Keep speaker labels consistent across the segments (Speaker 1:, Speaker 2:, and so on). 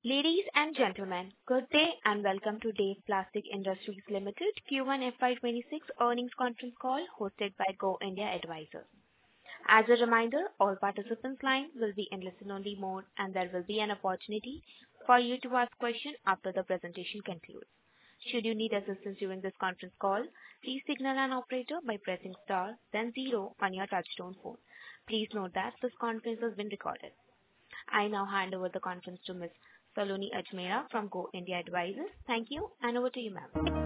Speaker 1: Ladies and gentlemen, good day and welcome to Dave Plastic Industries Limited Q1 FY26 earnings conference call hosted by Go India Advisors. As a reminder, all participants' lines will be in listen-only mode and there will be an opportunity for you to ask questions after the presentation concludes. Should you need assistance during this conference call, please signal an operator by pressing star, then zero on your touchtone phone. Please note that this conference has been recorded. I now hand over the conference to Ms. Saloni Ajmera from Go India Advisors. Thank you, and over to you, ma'am.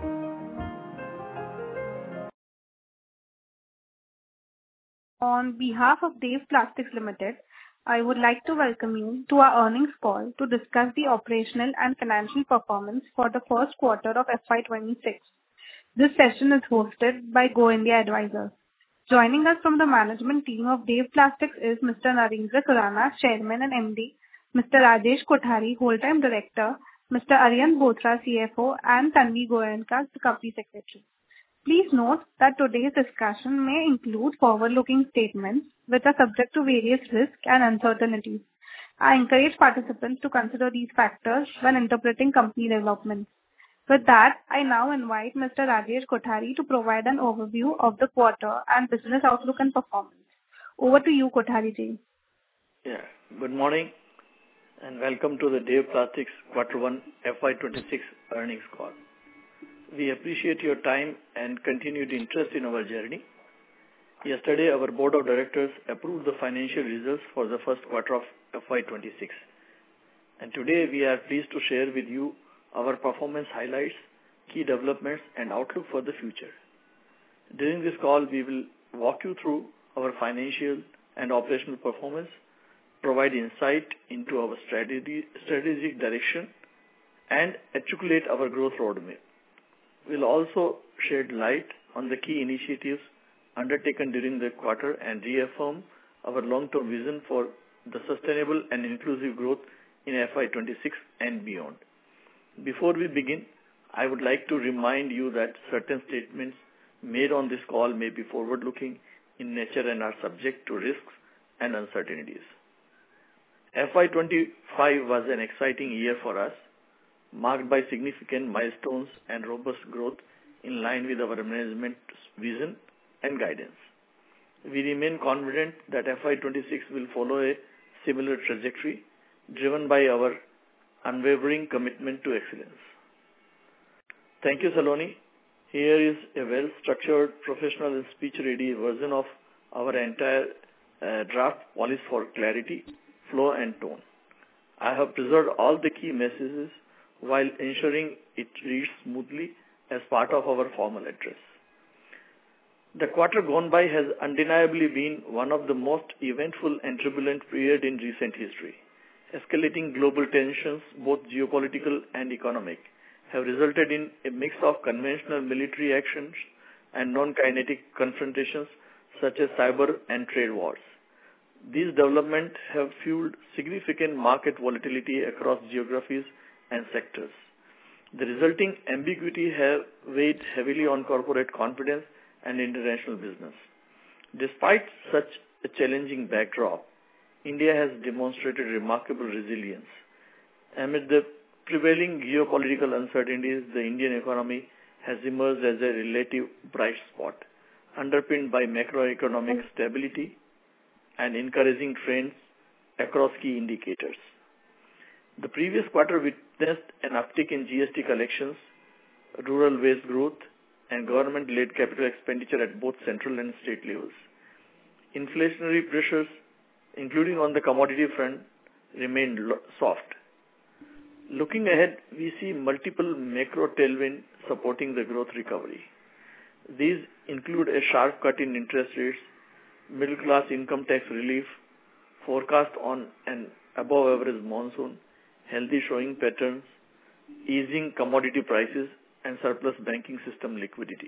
Speaker 2: On behalf of Dave Plastics Limited, I would like to welcome you to our earnings call to discuss the operational and financial performance for the first quarter of FY26. This session is hosted by Go India Advisors. Joining us from the management team of Dave Plastics is Mr. Narendra Surana, Chairman and MD, Mr. Rajesh Kothari, Whole-Time Director, Mr. Aryan Bothra, CFO, and Tanvi Goenka, the Company Secretary. Please note that today's discussion may include forward-looking statements which are subject to various risks and uncertainties. I encourage participants to consider these factors when interpreting company developments. With that, I now invite Mr. Rajesh Kothari to provide an overview of the quarter and business outlook and performance. Over to you, Kothari ji.
Speaker 3: Yeah. Good morning and welcome to the Dave Plastics Q1 FY26 earnings call. We appreciate your time and continued interest in our journey. Yesterday, our Board of Directors approved the financial results for the first quarter of FY26. And today, we are pleased to share with you our performance highlights, key developments, and outlook for the future. During this call, we will walk you through our financial and operational performance, provide insight into our strategic direction, and articulate our growth roadmap. We'll also shed light on the key initiatives undertaken during the quarter and reaffirm our long-term vision for the sustainable and inclusive growth in FY26 and beyond. Before we begin, I would like to remind you that certain statements made on this call may be forward-looking in nature and are subject to risks and uncertainties. FY25 was an exciting year for us, marked by significant milestones and robust growth in line with our management's vision and guidance. We remain confident that FY26 will follow a similar trajectory, driven by our unwavering commitment to excellence. Thank you, Saloni. Here is a well-structured, professional and speech-ready version of our entire draft polished for clarity, flow and tone. I have preserved all the key messages while ensuring it reads smoothly as part of our formal address. The quarter gone by has undeniably been one of the most eventful and turbulent periods in recent history. Escalating global tensions, both geopolitical and economic, have resulted in a mix of conventional military actions and non-kinetic confrontations such as cyber and trade wars. These developments have fueled significant market volatility across geographies and sectors. The resulting ambiguity has weighed heavily on corporate confidence and international business. Despite such a challenging backdrop, India has demonstrated remarkable resilience. Amid the prevailing geopolitical uncertainties, the Indian economy has emerged as a relative bright spot, underpinned by macroeconomic stability and encouraging trends across key indicators. The previous quarter witnessed an uptick in GST collections, rural waste growth, and government-led capital expenditure at both central and state levels. Inflationary pressures, including on the commodity front, remained soft. Looking ahead, we see multiple macro tailwinds supporting the growth recovery. These include a sharp cut in interest rates, middle-class income tax relief, forecast on an above-average monsoon, healthy showing patterns, easing commodity prices, and surplus banking system liquidity.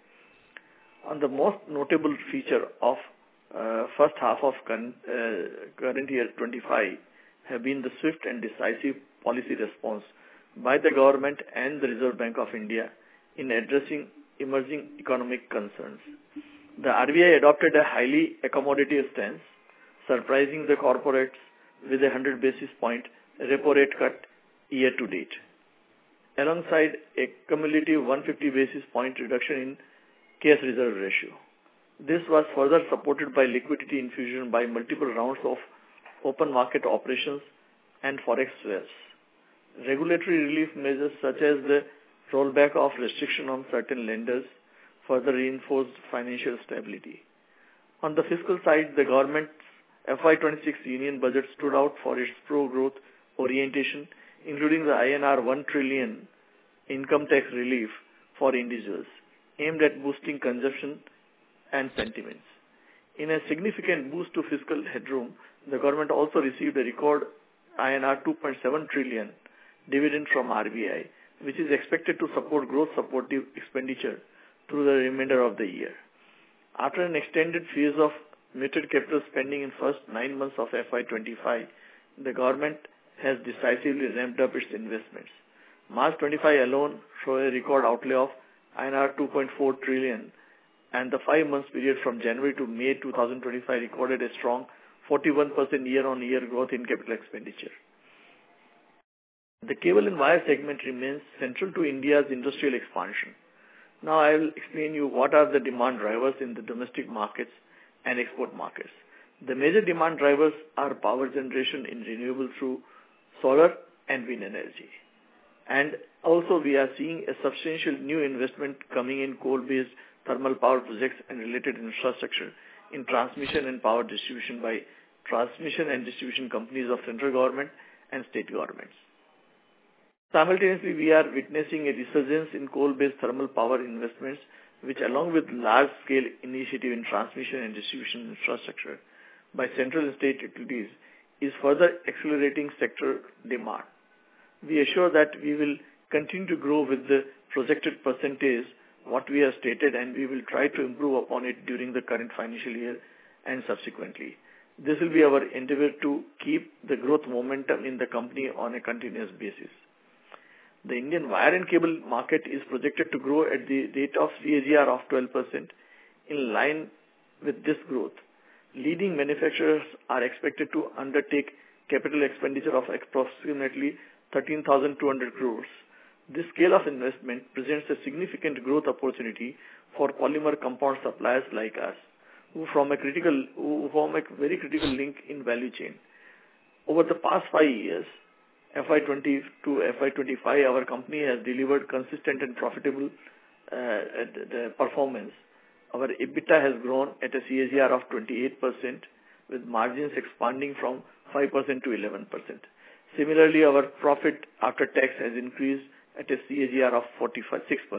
Speaker 3: On the most notable feature of first half of current year 25 have been the swift and decisive policy response by the government and the Reserve Bank of India in addressing emerging economic concerns. The RBI adopted a highly accommodative stance, surprising the corporates with a 100 basis point repo rate cut year to date, alongside a cumulative 150 basis point reduction in case reserve ratio. This was further supported by liquidity infusion by multiple rounds of open market operations and forex swaps. Regulatory relief measures such as the rollback of restriction on certain lenders further reinforced financial stability. On the fiscal side, the government's FY26 Union Budget stood out for its pro-growth orientation, including the INR 1 trillion income tax relief for individuals, aimed at boosting consumption and sentiments. In a significant boost to fiscal headroom, the government also received a record INR 2.7 trillion dividend from RBI, which is expected to support growth-supportive expenditure through the remainder of the year. After an extended phase of muted capital spending in first 9 months of FY25, the government has decisively ramped up its investments. March 25 alone saw a record outlay of INR 2.4 trillion, and the 5 months period from January to May 2025 recorded a strong 41% year-on-year growth in capital expenditure. The cable and wire segment remains central to India's industrial expansion. Now I will explain you what are the demand drivers in the domestic markets and export markets. The major demand drivers are power generation in renewable through solar and wind energy. And also we are seeing a substantial new investment coming in coal-based thermal power projects and related infrastructure in transmission and power distribution by transmission and distribution companies of central government and state governments. Simultaneously, we are witnessing a resurgence in coal-based thermal power investments, which along with large-scale initiative in transmission and distribution infrastructure by central and state utilities is further accelerating sector demand. We assure that we will continue to grow with the projected percentage what we have stated, and we will try to improve upon it during the current financial year and subsequently. This will be our endeavor to keep the growth momentum in the company on a continuous basis. The Indian wire and cable market is projected to grow at the rate of CAGR of 12%. In line with this growth, leading manufacturers are expected to undertake capital expenditure of approximately 13,200 crores. This scale of investment presents a significant growth opportunity for polymer compound suppliers like us, who form a very critical link in value chain. Over the past 5 years, FY20 to FY25, our company has delivered consistent and profitable performance. Our EBITDA has grown at a CAGR of 28%, with margins expanding from 5% to 11%. Similarly, our profit after tax has increased at a CAGR of 46%,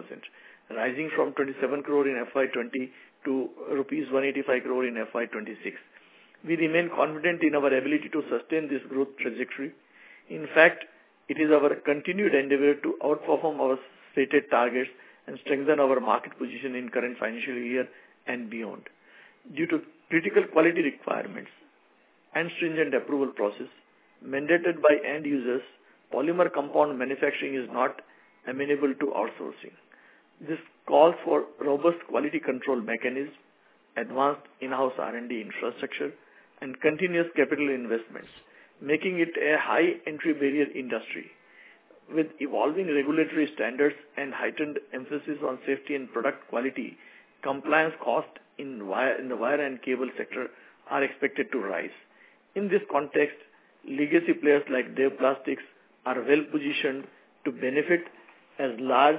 Speaker 3: rising from 27 crore in FY20 to rupees 185 crore in FY26. We remain confident in our ability to sustain this growth trajectory. In fact, it is our continued endeavor to outperform our stated targets and strengthen our market position in current financial year and beyond. Due to critical quality requirements and stringent approval process mandated by end users, polymer compound manufacturing is not amenable to outsourcing. This calls for robust quality control mechanisms, advanced in-house R&D infrastructure, and continuous capital investments, making it a high entry barrier industry. With evolving regulatory standards and heightened emphasis on safety and product quality, compliance costs in the wire and cable sector are expected to rise. In this context, legacy players like Dev Plastics are well positioned to benefit as large,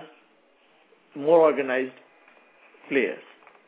Speaker 3: more organized players.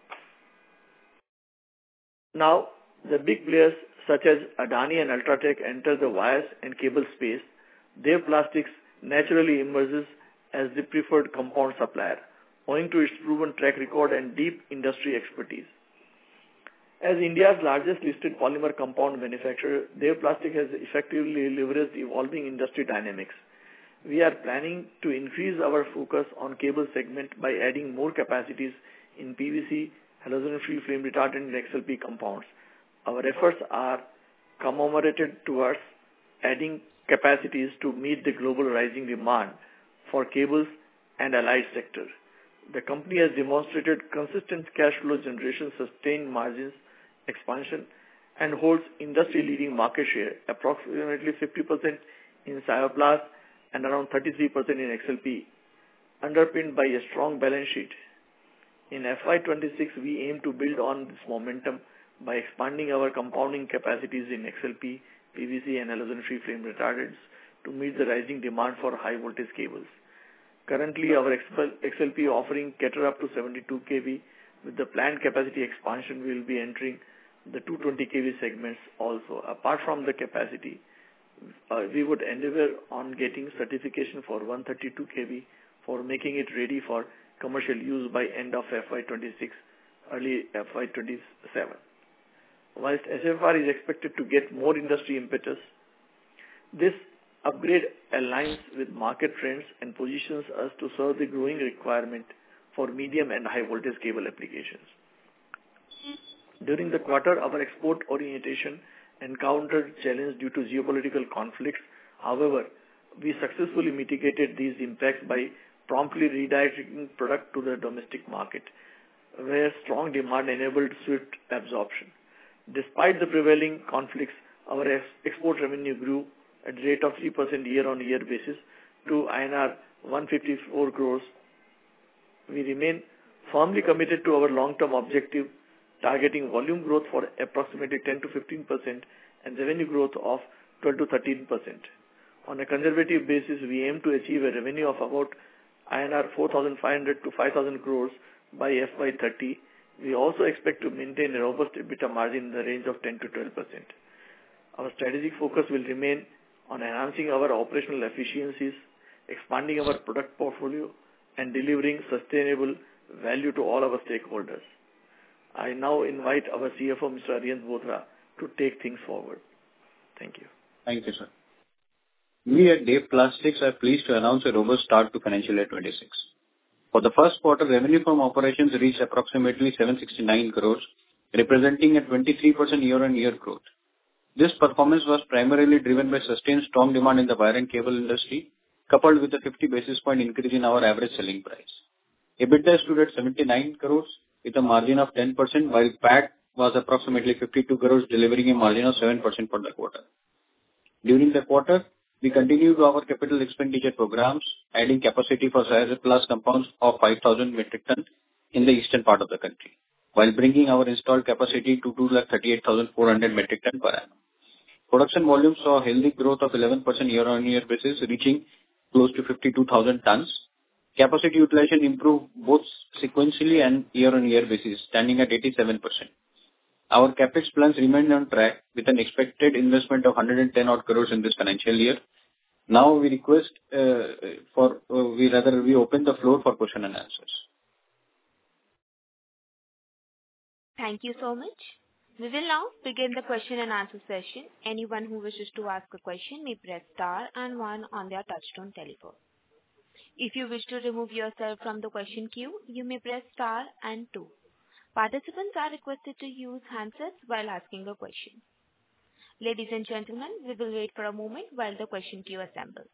Speaker 3: Now, the big players such as Adani and Ultratech enter the wires and cable space. Dev Plastics naturally emerges as the preferred compound supplier, owing to its proven track record and deep industry expertise. As India's largest listed polymer compound manufacturer, Dev Plastics has effectively leveraged evolving industry dynamics. We are planning to increase our focus on cable segment by adding more capacities in PVC, halogen-free flame retardant, and XLP compounds. Our efforts are commemorated towards adding capacities to meet the global rising demand for cables and allied sectors. The company has demonstrated consistent cash flow generation, sustained margins expansion, and holds industry-leading market share, approximately 50% in Cyoplast and around 33% in XLP, underpinned by a strong balance sheet. In FY26, we aim to build on this momentum by expanding our compounding capacities in XLP, PVC, and halogen-free flame retardants to meet the rising demand for high-voltage cables. Currently, our XLP offering cater up to 72 kV. With the planned capacity expansion, we will be entering the 220 kV segments also. Apart from the capacity, we would endeavor on getting certification for 132 kV for making it ready for commercial use by end of FY26, early FY27. Whilst SFR is expected to get more industry impetus, this upgrade aligns with market trends and positions us to serve the growing requirement for medium and high voltage cable applications. During the quarter, our export orientation encountered challenge due to geopolitical conflicts. However, we successfully mitigated these impacts by promptly redirecting product to the domestic market, where strong demand enabled swift absorption. Despite the prevailing conflicts, our export revenue grew at a rate of 3% year-on-year basis to INR 154 crores. We remain firmly committed to our long-term objective, targeting volume growth for approximately 10 to 15% and revenue growth of 12 to 13%. On a conservative basis, we aim to achieve a revenue of about INR 4,500 to 5,000 crores by FY30. We also expect to maintain a robust EBITDA margin in the range of 10 to 12%. Our strategic focus will remain on enhancing our operational efficiencies, expanding our product portfolio, and delivering sustainable value to all our stakeholders. I now invite our CFO, Mr. Arihant Bothra, to take things forward. Thank you.
Speaker 4: Thank you, sir. We at Dev Plastics are pleased to announce a robust start to financial year 26. For the first quarter, revenue from operations reached approximately 769 crores, representing a 23% year-on-year growth. This performance was primarily driven by sustained strong demand in the wire and cable industry, coupled with a 50 basis point increase in our average selling price. EBITDA stood at 79 crores with a margin of 10%, while PAT was approximately 52 crores, delivering a margin of 7% for the quarter. During the quarter, we continued our capital expenditure programs, adding capacity for Cyoplast compounds of 5,000 metric tons in the eastern part of the country, while bringing our installed capacity to 238,400 metric tons per annum. Production volume saw a healthy growth of 11% year-on-year basis, reaching close to 52,000 tons. Capacity utilization improved both sequentially and year-on-year basis, standing at 87%. Our capex plans remain on track with an expected investment of 110 odd crores in this financial year. Now we request we open the floor for question and answers.
Speaker 1: Thank you so much. We will now begin the question and answer session. Anyone who wishes to ask a question may press star and 1 on their touchtone telephone. If you wish to remove yourself from the question queue, you may press star and 2. Participants are requested to use handsets while asking a question. Ladies and gentlemen, we will wait for a moment while the question queue assembles.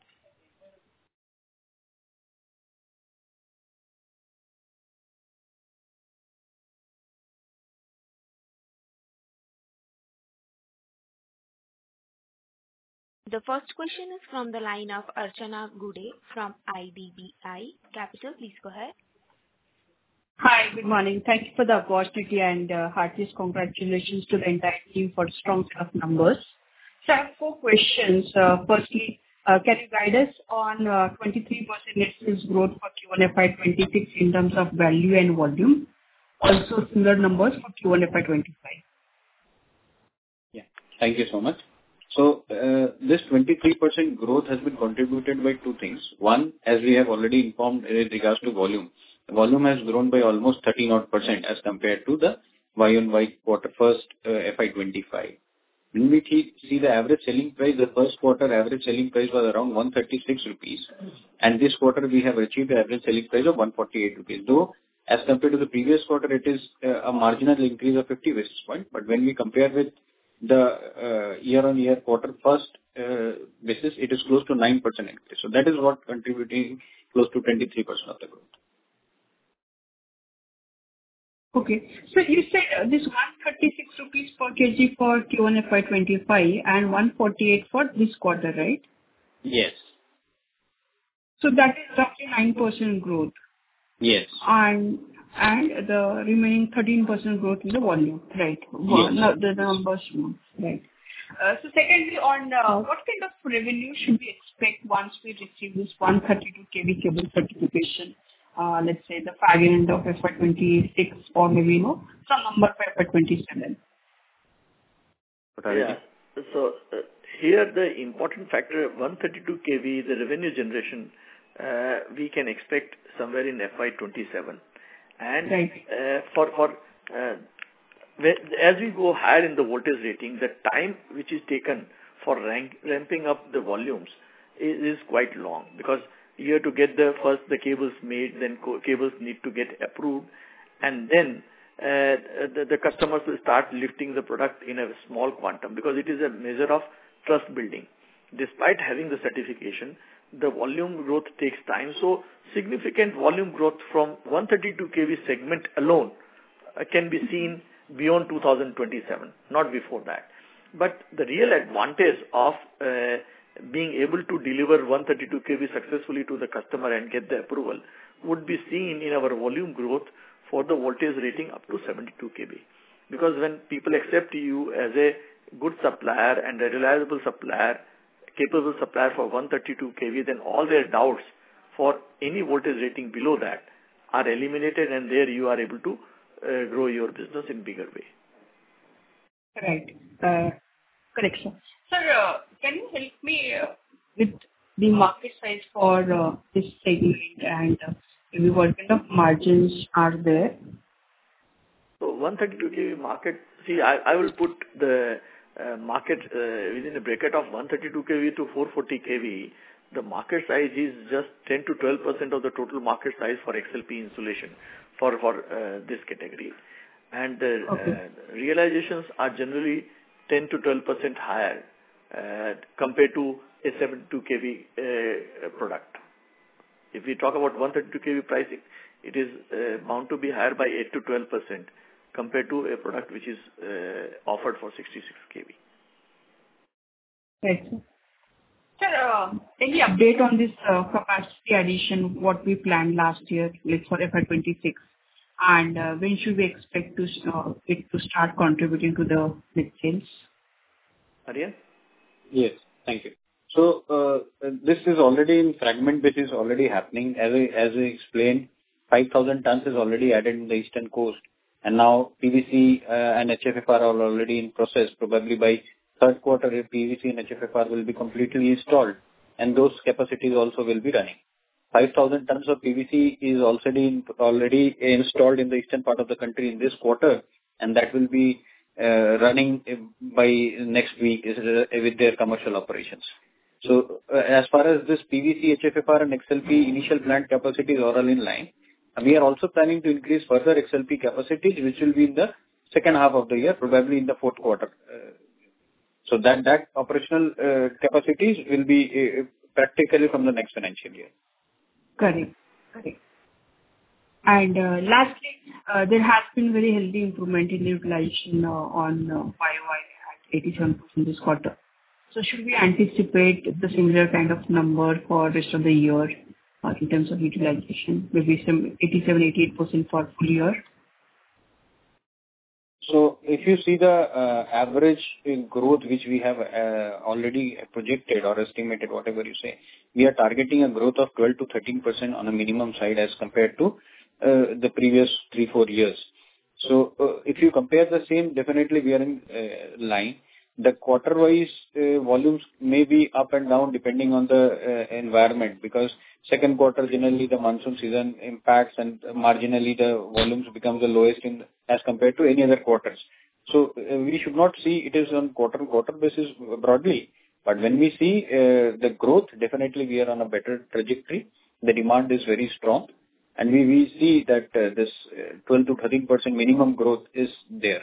Speaker 1: The first question is from the line of Archana Gude from IDBI Capital. Please go ahead.
Speaker 5: Hi, good morning. Thank you for the opportunity and heartiest congratulations to the entire team for strong set of numbers. So I have 4 questions. Firstly, can you guide us on 23% net sales growth for Q1 FY26 in terms of value and volume? Also similar numbers for Q1 FY25.
Speaker 4: Yeah, thank you so much. So this 23% growth has been contributed by 2 things. One, as we have already informed in regards to volume, the volume has grown by almost 13% as compared to the Y-on-Y quarter first FY25. When we see the average selling price, the first quarter average selling price was around 136 rupees, and this quarter we have achieved the average selling price of 148 rupees. Though as compared to the previous quarter, it is a marginal increase of 50 basis points, but when we compare with the year-on-year quarter first basis, it is close to 9% increase. So that is what contributing close to 23% of the growth.
Speaker 5: Okay. So you said this 136 rupees per kg for Q1 FY25 and 148 for this quarter, right?
Speaker 4: Yes.
Speaker 5: So that is roughly 9% growth.
Speaker 4: Yes.
Speaker 5: And the remaining 13% growth in the volume, right?
Speaker 4: Yes.
Speaker 5: No, the numbers, right. So secondly, on what kind of revenue should we expect once we receive this 132 kV cable certification? Let's say the fag end of FY26 or maybe, some number for FY27.
Speaker 3: Yeah. So here the important factor, 132 kV, the revenue generation, we can expect somewhere in FY27. And
Speaker 5: Right.
Speaker 3: As we go higher in the voltage rating, the time which is taken for ramping up the volumes is quite long, because you have to get first the cables made, then cables need to get approved, and then the customers will start lifting the product in a small quantum, because it is a measure of trust building. Despite having the certification, the volume growth takes time. So significant volume growth from 132 kV segment alone can be seen beyond 2027, not before that. But the real advantage of being able to deliver 132 kV successfully to the customer and get the approval would be seen in our volume growth for the voltage rating up to 72 kV. Because when people accept you as a good supplier and a reliable supplier, capable supplier for 132 kV, then all their doubts for any voltage rating below that are eliminated, and there you are able to grow your business in bigger way.
Speaker 5: Right. Correct, sir. Sir, can you help me with the market size for this segment and maybe what kind of margins are there?
Speaker 3: So 132 kV market, see, I will put the market within a bracket of 132 kV to 440 kV. The market size is just 10 to 12% of the total market size for XLP insulation for this category. And the realizations are generally 10 to 12% higher compared to a 72 kV product. If we talk about 132 kV pricing, it is bound to be higher by 8 to 12% compared to a product which is offered for 66 kV.
Speaker 5: Right. Sir, any update on this capacity addition, what we planned last year, like for FY26? And when should we expect it to start contributing to the net sales?
Speaker 3: Aryan?
Speaker 4: Yes, thank you. So this is already in fragment basis already happening. As I explained, 5,000 tons is already added in the eastern coast. And now PVC and HFFR are already in process. Probably by third quarter, PVC and HFFR will be completely installed. And those capacities also will be running. 5,000 tons of PVC is already installed in the eastern part of the country in this quarter. And that will be running by next week with their commercial operations. So as far as this PVC, HFFR and XLP initial plant capacities are all in line. We are also planning to increase further XLP capacities, which will be in the second half of the year, probably in the fourth quarter. So that operational capacities will be practically from the next financial year.
Speaker 5: Correct. And lastly, there has been very healthy improvement in utilization on YOY at 87% this quarter. So should we anticipate the similar kind of number for rest of the year in terms of utilization, maybe some 87-88% for full year?
Speaker 4: So if you see the average growth which we have already projected or estimated, whatever you say, we are targeting a growth of 12 to 13% on a minimum side as compared to the previous 3-4 years. So if you compare the same, definitely we are in line. The quarter-wise volumes may be up and down depending on the environment, because second quarter generally the monsoon season impacts and marginally the volumes become the lowest as compared to any other quarters. So we should not see it is on quarter-on-quarter basis broadly, but when we see the growth, definitely we are on a better trajectory. The demand is very strong, and we see that this 12 to 13% minimum growth is there.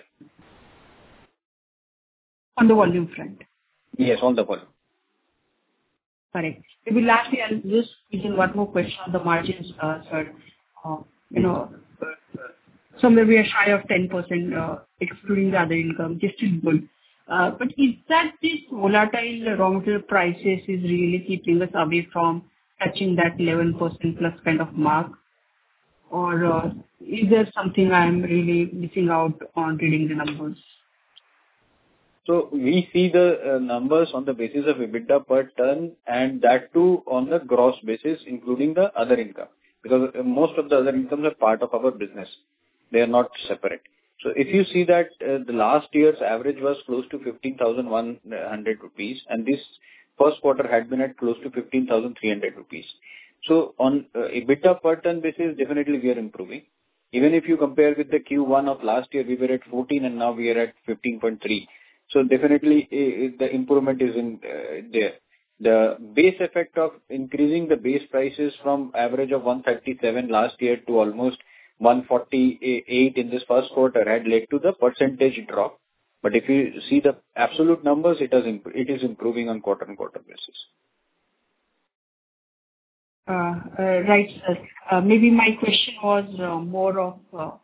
Speaker 5: On the volume front?
Speaker 4: Yes, on the volume.
Speaker 5: Correct. Maybe lastly, I'll just put in one more question on the margins, sir. Somewhere we are shy of 10%, excluding the other income, just still good. But is that this volatile raw material prices is really keeping us away from touching that 11% plus kind of mark? Or is there something I'm really missing out on reading the numbers?
Speaker 4: So we see the numbers on the basis of EBITDA per ton, and that too on the gross basis, including the other income, because most of the other incomes are part of our business. They are not separate. So if you see that the last year's average was close to 15,100 rupees, and this first quarter had been at close to 15,300 rupees. So on EBITDA per ton basis, definitely we are improving. Even if you compare with the Q1 of last year, we were at 14 and now we are at 15.3. So definitely the improvement is in there. The base effect of increasing the base prices from average of 137 last year to almost 148 in this first quarter had led to the percentage drop. But if you see the absolute numbers, it is improving on quarter-on-quarter basis.
Speaker 5: Right, sir. Maybe my question was more of,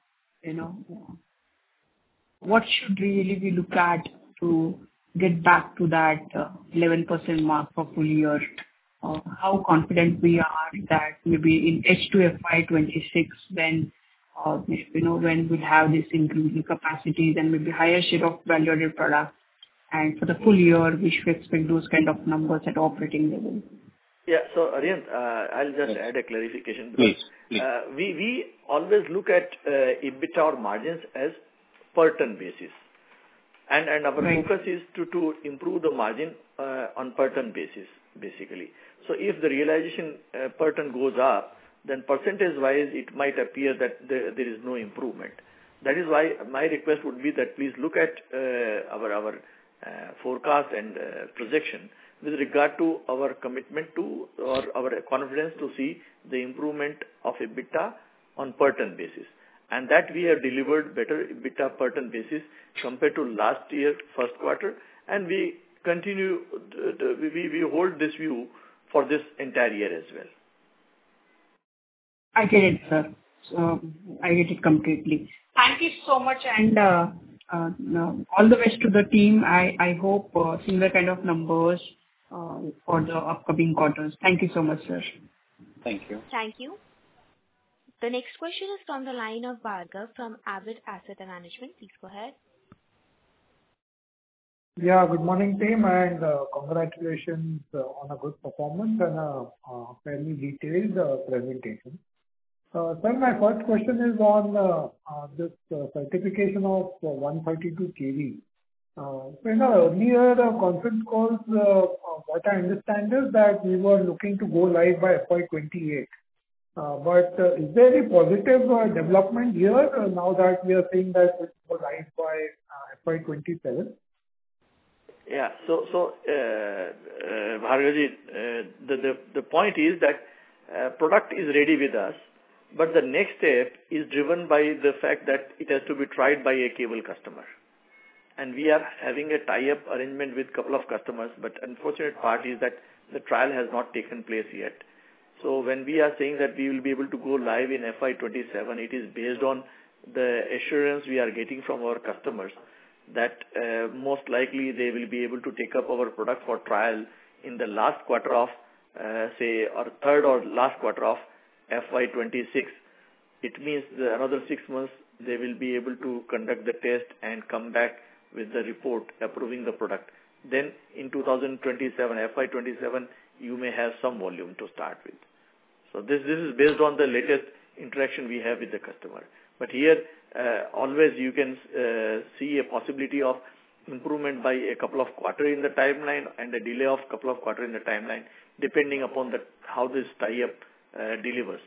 Speaker 5: what should really we look at to get back to that 11% mark for full year? How confident we are that maybe in H2 FY26 when when we'll have this increasing capacities and maybe higher share of value-added products, and for the full year we should expect those kind of numbers at operating level.
Speaker 3: Yeah. So, Aryan, I'll just add a clarification.
Speaker 4: Please.
Speaker 3: We always look at EBITDA or margins as per ton basis. And our focus is to improve the margin on per ton basis, basically. So if the realization per ton goes up, then percentage-wise, it might appear that there is no improvement. That is why my request would be that please look at our forecast and projection with regard to our commitment to or our confidence to see the improvement of EBITDA on per ton basis. And that we have delivered better EBITDA per ton basis compared to last year first quarter, and we continue we hold this view for this entire year as well.
Speaker 5: I get it, sir. So I get it completely. Thank you so much, and all the best to the team. I hope similar kind of numbers for the upcoming quarters. Thank you so much, sir.
Speaker 4: Thank you.
Speaker 1: Thank you. The next question is from the line of Bhargav from Avid Asset Management. Please go ahead.
Speaker 6: Yeah, good morning, team, and congratulations on a good performance and a fairly detailed presentation. Sir, my first question is on this certification of 132 kV. So in our earlier conference calls, what I understand is that we were looking to go live by FY28. But is there any positive development here now that we are saying that it will go live by FY27?
Speaker 3: Yeah. So Bhargavji, the point is that product is ready with us, but the next step is driven by the fact that it has to be tried by a cable customer. And we are having a tie-up arrangement with a couple of customers, but unfortunate part is that the trial has not taken place yet. So when we are saying that we will be able to go live in FY27, it is based on the assurance we are getting from our customers that most likely they will be able to take up our product for trial in the last quarter of, or third or last quarter of FY26. It means that another 6 months they will be able to conduct the test and come back with the report approving the product. Then in 2027, FY27, you may have some volume to start with. So this is based on the latest interaction we have with the customer. But here, always you can see a possibility of improvement by a couple of quarters in the timeline and a delay of a couple of quarters in the timeline, depending upon how this tie-up delivers.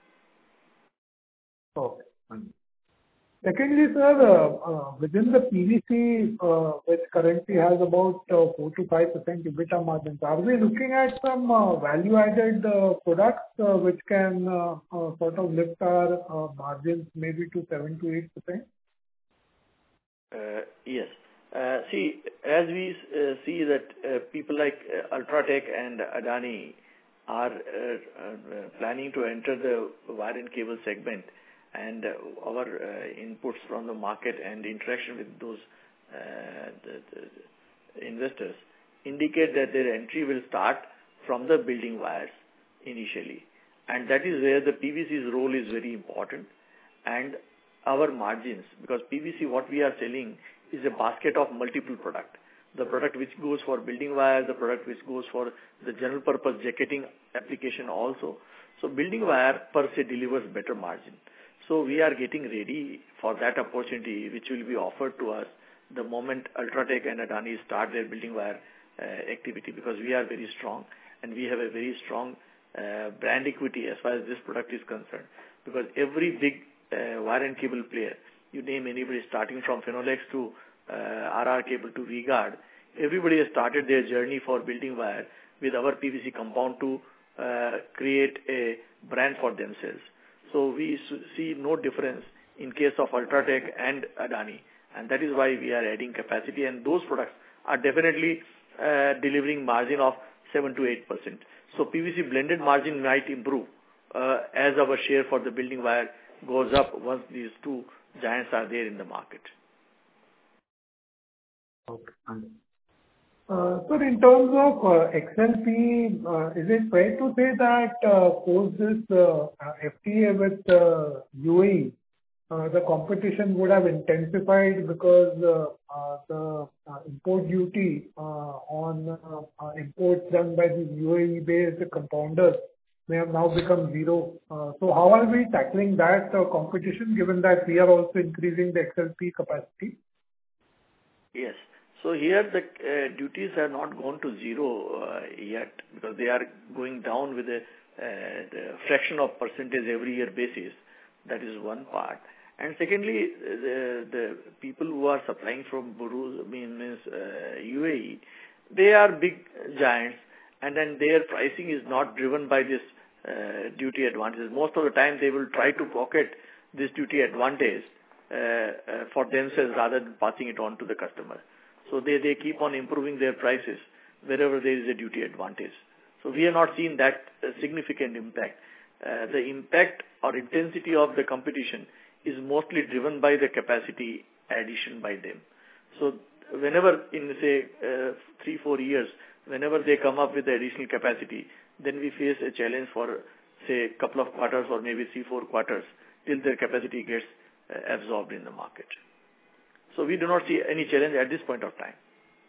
Speaker 6: Okay. Secondly, sir, within the PVC, which currently has about 4 to 5% EBITDA margins, are we looking at some value-added products which can sort of lift our margins maybe to 7 to 8%?
Speaker 3: Yes. See, as we see that people like Ultratech and Adani are planning to enter the wire and cable segment, and our inputs from the market and interaction with those the investors indicate that their entry will start from the building wires initially. And that is where the PVC's role is very important. And our margins, because PVC, what we are selling is a basket of multiple product. The product which goes for building wire, the product which goes for the general purpose jacketing application also. So building wire per se delivers better margin. So we are getting ready for that opportunity which will be offered to us the moment Ultratech and Adani start their building wire activity, because we are very strong and we have a very strong brand equity as far as this product is concerned. Because every big wire and cable player, you name anybody starting from Finolex to RR Cable to V-Guard, everybody has started their journey for building wire with our PVC compound to create a brand for themselves. So we see no difference in case of Ultratech and Adani, and that is why we are adding capacity, and those products are definitely delivering margin of 7 to 8%. So PVC blended margin might improve as our share for the building wire goes up once these two giants are there in the market.
Speaker 6: Okay. Sir, in terms of XLP, is it fair to say that post this FTA with UAE, the competition would have intensified because the import duty on imports done by the UAE-based compounders may have now become zero. So how are we tackling that competition, given that we are also increasing the XLP capacity?
Speaker 3: Yes. So here the duties have not gone to zero yet, because they are going down with a the fraction of percentage every year basis. That is one part. And secondly, the people who are supplying from UAE, they are big giants, and then their pricing is not driven by this duty advantage. Most of the time they will try to pocket this duty advantage for themselves rather than passing it on to the customer. So they keep on improving their prices wherever there is a duty advantage. So we have not seen that significant impact. The impact or intensity of the competition is mostly driven by the capacity addition by them. So whenever in say 3-4 years, whenever they come up with the additional capacity, then we face a challenge for say a couple of quarters or maybe 3-4 quarters till their capacity gets absorbed in the market. So we do not see any challenge at this point of time.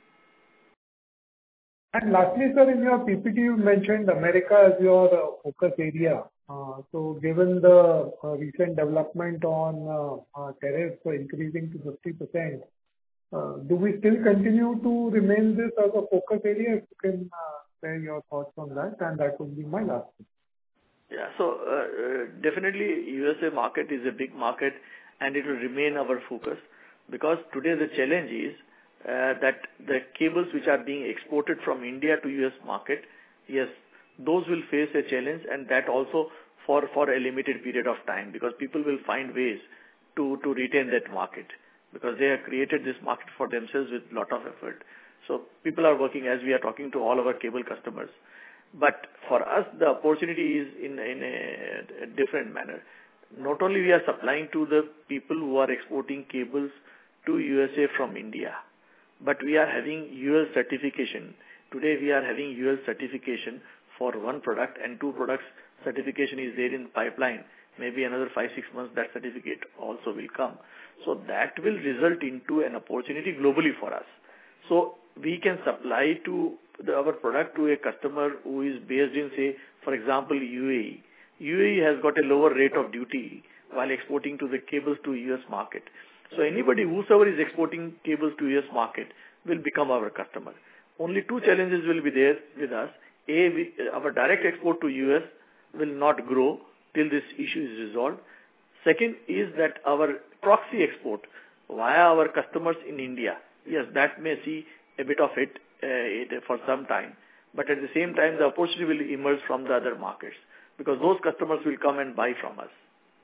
Speaker 6: And lastly, sir, in your PPT you mentioned America as your focus area. So given the recent development on tariffs increasing to 50%, do we still continue to remain this as a focus area? If you can share your thoughts on that, and that would be my last question.
Speaker 3: Yeah, so definitely USA market is a big market and it will remain our focus, because today the challenge is that the cables which are being exported from India to US market, yes, those will face a challenge, and that also for a limited period of time, because people will find ways to retain that market, because they have created this market for themselves with lot of effort. So people are working, as we are talking to all our cable customers. But for us, the opportunity is in a different manner. Not only we are supplying to the people who are exporting cables to USA from India, but we are having UL certification. Today we are having UL certification for one product, and 2 products certification is there in pipeline. Maybe another 5-6 months that certificate also will come. So that will result into an opportunity globally for us. So we can supply to our product to a customer who is based in, say, for example, UAE. UAE has got a lower rate of duty while exporting to the cables to US market. So anybody whosoever is exporting cables to US market will become our customer. Only 2 challenges will be there with us. Our direct export to US will not grow till this issue is resolved. Second is that our proxy export via our customers in India, yes, that may see a bit of it for some time. But at the same time, the opportunity will emerge from the other markets, because those customers will come and buy from us.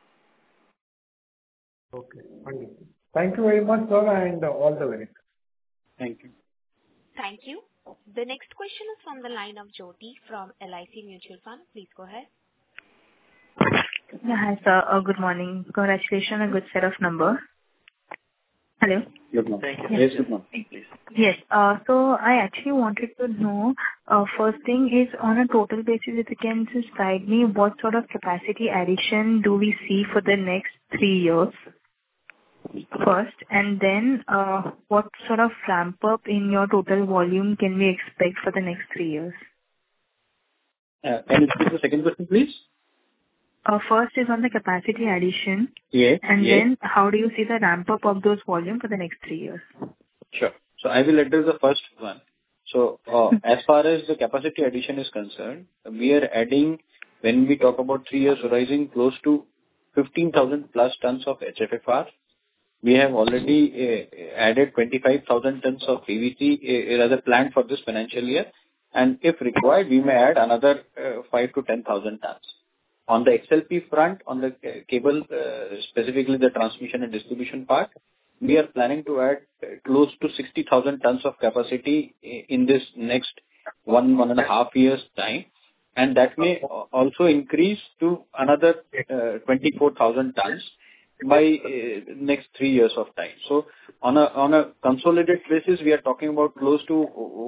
Speaker 6: Okay, understood. Thank you very much, sir, and all the very best.
Speaker 4: Thank you.
Speaker 1: Thank you. The next question is from the line of Jyoti from LIC Mutual Fund. Please go ahead.
Speaker 7: Yeah, hi, sir. Good morning. Congratulations on a good set of numbers.
Speaker 2: Hello.
Speaker 4: Good morning.
Speaker 3: Thank you.
Speaker 4: Yes, good morning.
Speaker 3: Please.
Speaker 2: Yes. So I actually wanted to know, first thing is on a total basis, if you can just guide me, what sort of capacity addition do we see for the next 3 years first? And then, what sort of ramp up in your total volume can we expect for the next 3 years?
Speaker 4: Can you repeat the second question, please?
Speaker 2: First is on the capacity addition.
Speaker 4: Yes.
Speaker 2: And
Speaker 4: Yes.
Speaker 2: then how do you see the ramp up of those volume for the next 3 years?
Speaker 4: Sure. So I will address the first one. So, as far as the capacity addition is concerned, we are adding, when we talk about 3 years horizon, close to 15,000 plus tons of HFFR. We have already added 25,000 tons of PVC, rather planned for this financial year, and if required, we may add another 5 to 10,000 tons. On the XLP front, on the cable, specifically the transmission and distribution part, we are planning to add close to 60,000 tons of capacity in this next 1.5 years time, and that may also increase to another 24,000 tons by next 3 years of time. So on a consolidated basis, we are talking about close to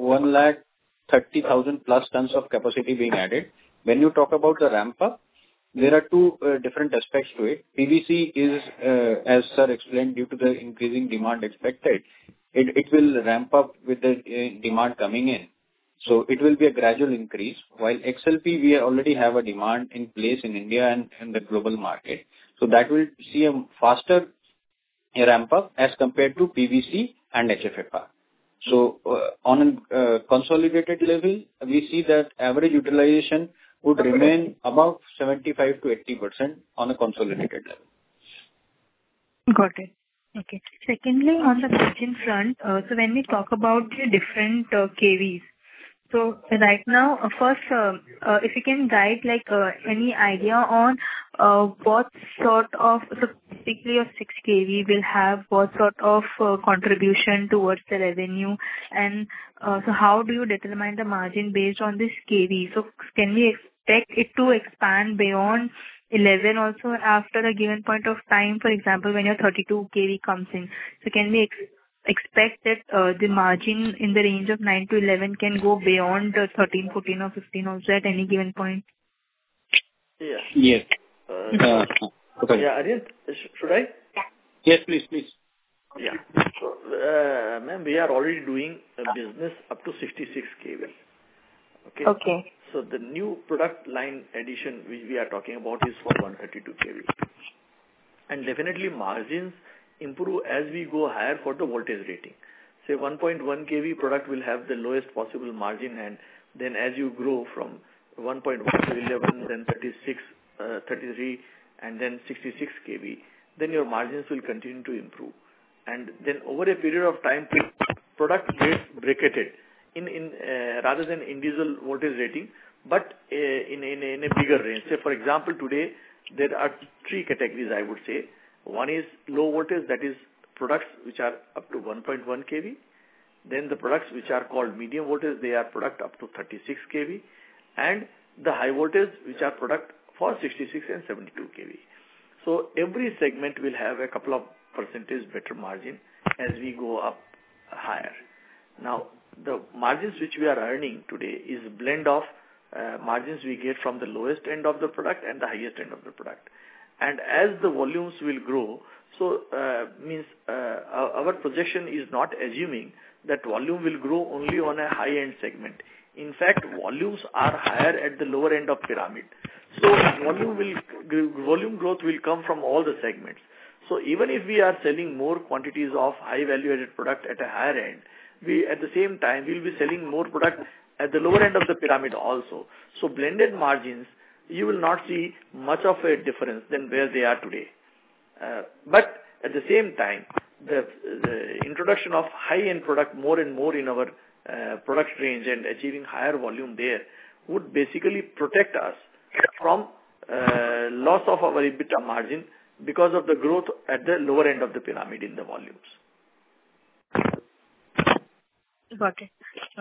Speaker 4: 130,000 plus tons of capacity being added. When you talk about the ramp up, there are two different aspects to it. PVC is, as sir explained, due to the increasing demand expected, it will ramp up with the demand coming in. So it will be a gradual increase. While XLP, we already have a demand in place in India and the global market. So that will see a faster ramp up as compared to PVC and HFFR. So on a consolidated level, we see that average utilization would remain about 75 to 80% on a consolidated level.
Speaker 2: Got it. Okay. Secondly, on the margin front, so when we talk about the different KVs, so right now, first, if you can guide like any idea on what sort of, so basically your 6 kV will have what sort of contribution towards the revenue, and so how do you determine the margin based on this kV? So can we expect it to expand beyond 11 also after a given point of time, for example, when your 32 kV comes in? So can we expect that the margin in the range of 9 to 11 can go beyond 13, 14 or 15 also at any given point?
Speaker 3: Yeah.
Speaker 4: Yes.
Speaker 3: Okay. Yeah, Aryan, should I?
Speaker 4: Yes, please.
Speaker 3: Yeah. So, ma'am, we are already doing a business up to 66 kV. Okay.
Speaker 2: Okay.
Speaker 3: So the new product line addition which we are talking about is for 132 kV. And definitely margins improve as we go higher for the voltage rating. Say 1.1 kV product will have the lowest possible margin, and then as you grow from 1.1 to 11, then 36, 33, and then 66 kV, then your margins will continue to improve. And then over a period of time, product gets bracketed in rather than individual voltage rating, but in a bigger range. Say for example, today there are 3 categories, I would say. One is low voltage, that is products which are up to 1.1 kV. Then the products which are called medium voltage, they are product up to 36 kV. And the high voltage, which are product for 66 and 72 kV. So every segment will have a couple of percentage better margin as we go up higher. Now, the margins which we are earning today is a blend of margins we get from the lowest end of the product and the highest end of the product. And as the volumes will grow, so our projection is not assuming that volume will grow only on a high-end segment. In fact, volumes are higher at the lower end of pyramid. So volume growth will come from all the segments. So even if we are selling more quantities of high value-added product at a higher end, we at the same time will be selling more product at the lower end of the pyramid also. So blended margins, you will not see much of a difference than where they are today. But at the same time, the introduction of high-end product more and more in our product range and achieving higher volume there would basically protect us from loss of our EBITDA margin because of the growth at the lower end of the pyramid in the volumes.
Speaker 2: Got it.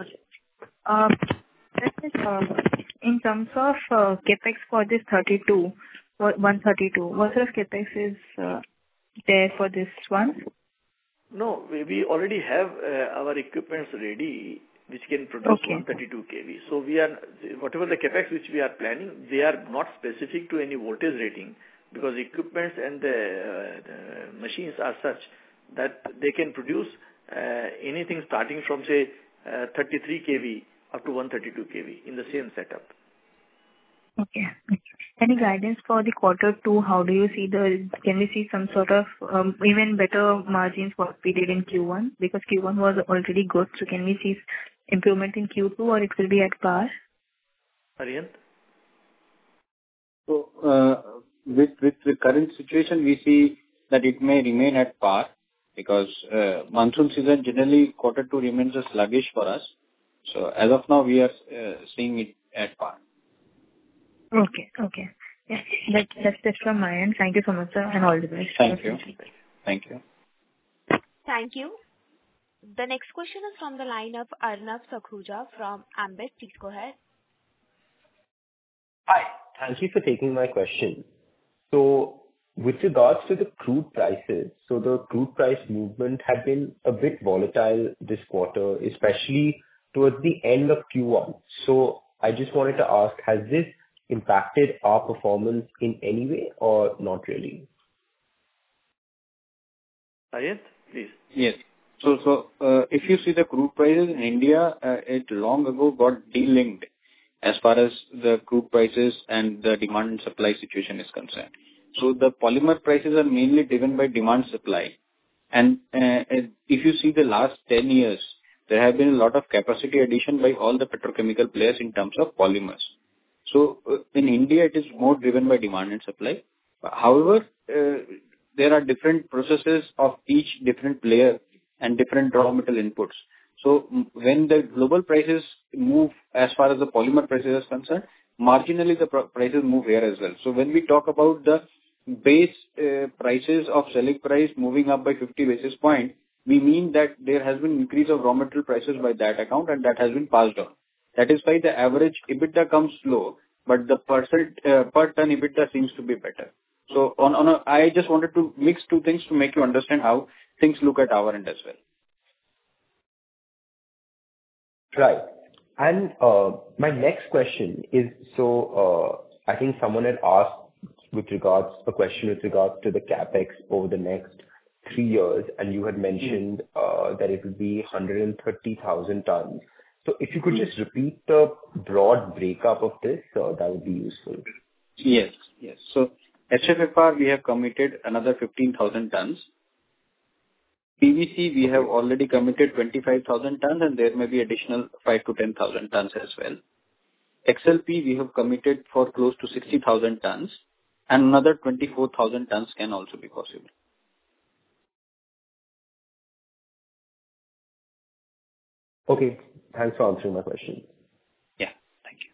Speaker 2: In terms of capex for this 132, what sort of capex is there for this one?
Speaker 3: No, we already have our equipments ready, which can produce 132 kV. So whatever the capex which we are planning, they are not specific to any voltage rating, because equipments and the machines are such that they can produce anything starting from, say, 33 kV up to 132 kV in the same setup.
Speaker 7: Okay. Any guidance for the quarter two? How do you see can we see some sort of even better margins what we did in Q1? Because Q1 was already good. So can we see improvement in Q2 or it will be at par?
Speaker 3: Aryan?
Speaker 4: So, with the current situation, we see that it may remain at par because monsoon season generally quarter two remains sluggish for us. So as of now, we are seeing it at par.
Speaker 7: Okay. Yeah, that's it from my end. Thank you so much, sir, and all the best.
Speaker 4: Thank you. Thank you.
Speaker 1: Thank you. The next question is from the line of Arnav Sakhuja from Ambit. Please go ahead.
Speaker 8: Hi. Thank you for taking my question. So with regards to the crude prices, so the crude price movement had been a bit volatile this quarter, especially towards the end of Q1. So I just wanted to ask, has this impacted our performance in any way or not really?
Speaker 3: Aryan, please.
Speaker 4: Yes. So if you see the crude prices in India, it long ago got delinked as far as the crude prices and the demand and supply situation is concerned. So the polymer prices are mainly driven by demand supply. And if you see the last 10 years, there have been a lot of capacity addition by all the petrochemical players in terms of polymers. So in India, it is more driven by demand and supply. However, there are different processes of each different player and different raw material inputs. So when the global prices move as far as the polymer prices is concerned, marginally the prices move here as well. So when we talk about the base prices of selling price moving up by 50 basis point, we mean that there has been increase of raw material prices by that account and that has been passed on. That is why the average EBITDA comes low, but the per ton EBITDA seems to be better. So I just wanted to mix two things to make you understand how things look at our end as well.
Speaker 8: Right. And my next question is, I think someone had asked a question with regards to the capex over the next 3 years, and you had mentioned that it would be 130,000 tons. So if you could just repeat the broad breakup of this, that would be useful.
Speaker 4: Yes. So HFFR, we have committed another 15,000 tons. PVC, we have already committed 25,000 tons, and there may be additional 5 to 10,000 tons as well. XLP, we have committed for close to 60,000 tons, and another 24,000 tons can also be possible.
Speaker 8: Okay. Thanks for answering my question.
Speaker 4: Yeah. Thank you.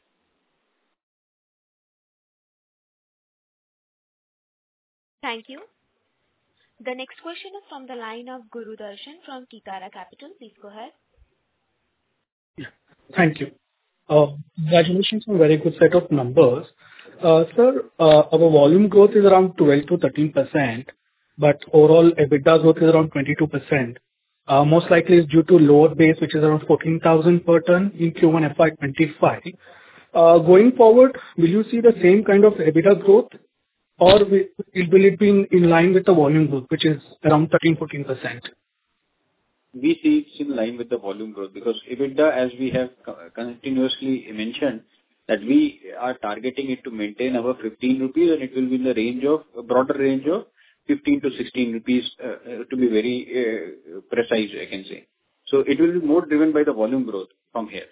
Speaker 1: Thank you. The next question is from the line of Guru Darshan from Kitara Capital. Please go ahead.
Speaker 9: Yeah. Thank you. Congratulations on a very good set of numbers. Sir, our volume growth is around 12 to 13%, but overall EBITDA growth is around 22%. Most likely is due to lower base, which is around 14,000 per ton in Q1 FY25. Going forward, will you see the same kind of EBITDA growth, or will it be in line with the volume growth, which is around 13-14%?
Speaker 4: We see it's in line with the volume growth because EBITDA, as we have continuously mentioned, that we are targeting it to maintain our 15 rupees, and it will be in the range of a broader range of 15 to 16 rupees, to be very precise, I can say. So it will be more driven by the volume growth from here.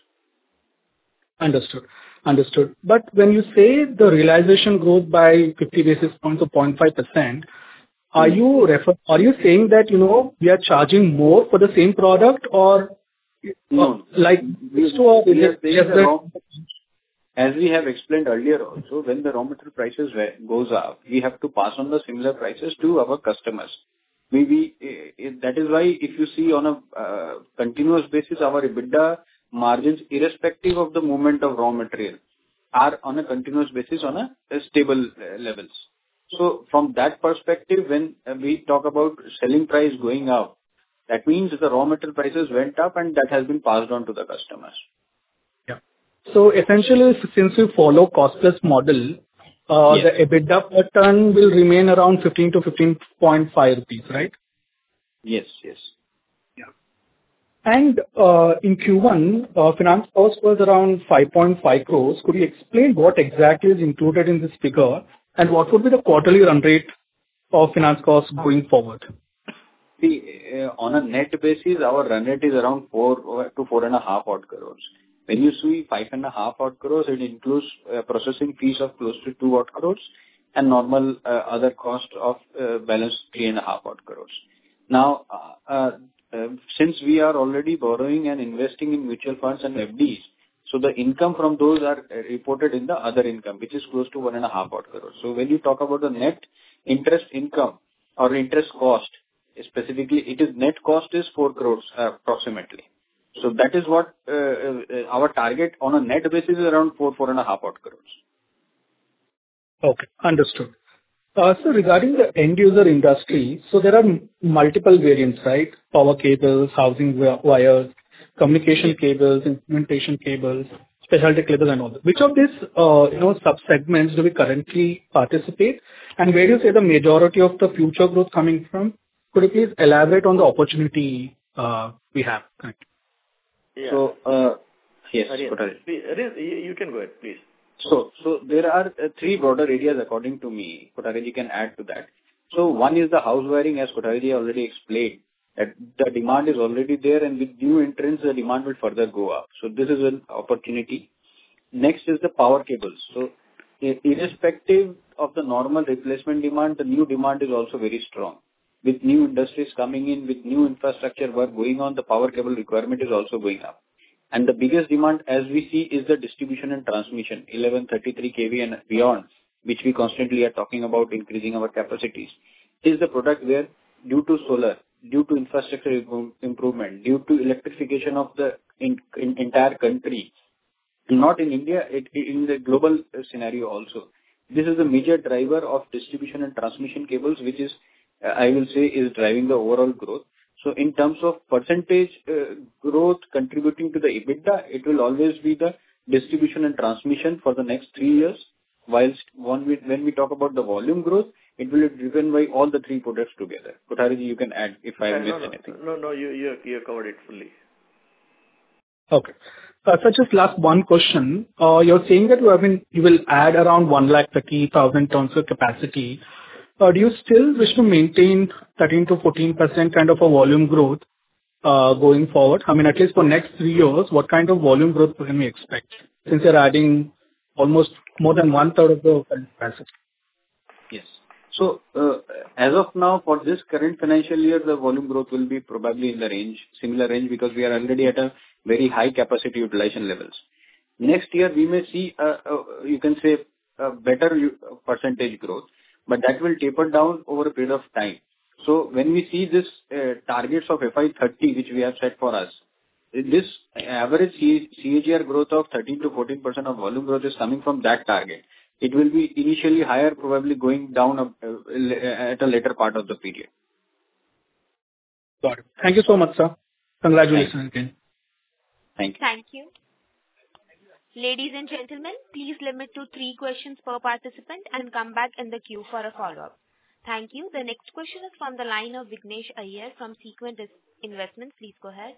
Speaker 9: Understood. But when you say the realization growth by 50 basis points or 0.5%, are you saying that, we are charging more for the same product, or
Speaker 4: no?
Speaker 9: Like this or
Speaker 4: as we have explained earlier also, when the raw material prices goes up, we have to pass on the similar prices to our customers. That is why if you see on a continuous basis, our EBITDA margins, irrespective of the movement of raw material, are on a continuous basis on a stable levels. So from that perspective, when we talk about selling price going up, That means the raw material prices went up, and that has been passed on to the customers.
Speaker 9: Yeah. So essentially, since we follow cost-plus model, the EBITDA per ton will remain around 15 to 15.5 rupees, right?
Speaker 4: Yes, yes.
Speaker 9: Yeah. And in Q1, finance cost was around 5.5 crores. Could you explain what exactly is included in this figure, and what would be the quarterly run rate of finance costs going forward?
Speaker 4: See, on a net basis, our run rate is around 4 to 4.5 odd crores. When you see 5.5 odd crores, it includes processing fees of close to 2 odd crores and normal other cost of balance 3.5 odd crores. Now, since we are already borrowing and investing in mutual funds and FDs, so the income from those are reported in the other income, which is close to 1.5 odd crores. So when you talk about the net interest income or interest cost, specifically, it is net cost is 4 crores approximately. So that is what our target on a net basis is around 4.5 odd crores.
Speaker 9: Okay, understood. So regarding the end user industry, so there are multiple variants, right? Power cables, housing wires, communication cables, instrumentation cables, specialty cables, and all that. Which of these, sub-segments do we currently participate? And where do you say the majority of the future growth coming from? Could you please elaborate on the opportunity we have?
Speaker 3: Yeah.
Speaker 4: So, yes,
Speaker 3: you can go ahead, please.
Speaker 4: So there are 3 broader areas according to me. Kothari can add to that. So one is the house wiring, as Kothari already explained, that the demand is already there, and with new entrants, the demand will further go up. So this is an opportunity. Next is the power cables. So irrespective of the normal replacement demand, the new demand is also very strong. With new industries coming in, with new infrastructure work going on, the power cable requirement is also going up. And the biggest demand, as we see, is the distribution and transmission, 1133 kV and beyond, which we constantly are talking about increasing our capacities, is the product where, due to solar, due to infrastructure improvement, due to electrification of the entire country, not in India, in the global scenario also, this is a major driver of distribution and transmission cables, which is, I will say, is driving the overall growth. So in terms of percentage growth contributing to the EBITDA, it will always be the distribution and transmission for the next 3 years. Whilst when we talk about the volume growth, it will be driven by all the 3 products together. Kothari, you can add if I missed anything.
Speaker 3: No, you covered it fully.
Speaker 9: Okay. So just last one question. You're saying that you will add around 130,000 tons of capacity. Do you still wish to maintain 13 to 14% kind of a volume growth going forward? I mean, at least for next 3 years, what kind of volume growth can we expect since you're adding almost more than 1/3 of the capacity?
Speaker 4: Yes. So as of now, for this current financial year, the volume growth will be probably in the similar range, because we are already at a very high capacity utilization levels. Next year, we may see, you can say, a better percentage growth, but that will taper down over a period of time. So when we see this targets of FY30, which we have set for us, this average CAGR growth of 13 to 14% of volume growth is coming from that target. It will be initially higher, probably going down at a later part of the period.
Speaker 9: Got it. Thank you so much, sir. Congratulations again.
Speaker 4: Thank you.
Speaker 1: Thank you. Ladies and gentlemen, please limit to 3 questions per participant and come back in the queue for a follow-up. Thank you. The next question is from the line of Vignesh Iyer from Sequent Investments. Please go ahead.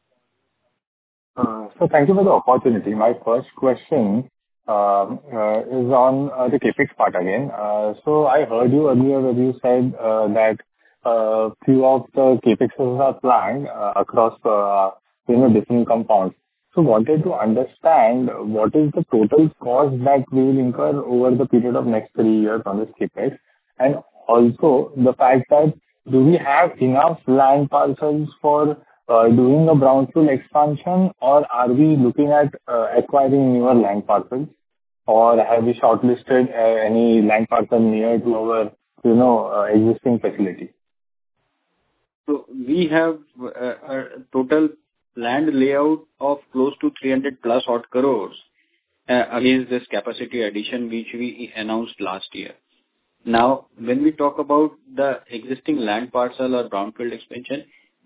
Speaker 10: So thank you for the opportunity. My first question is on the CapEx part again. So I heard you earlier when you said that few of the CapExes are planned across different compounds. So wanted to understand what is the total cost that we will incur over the period of next 3 years on this CapEx, and also the fact that do we have enough land parcels for doing a brownfield expansion, or are we looking at acquiring newer land parcels, or have we shortlisted any land parcel near to our existing facility?
Speaker 4: So we have a total land layout of close to 300 plus odd crores against this capacity addition which we announced last year. Now, when we talk about the existing land parcel or brownfield expansion,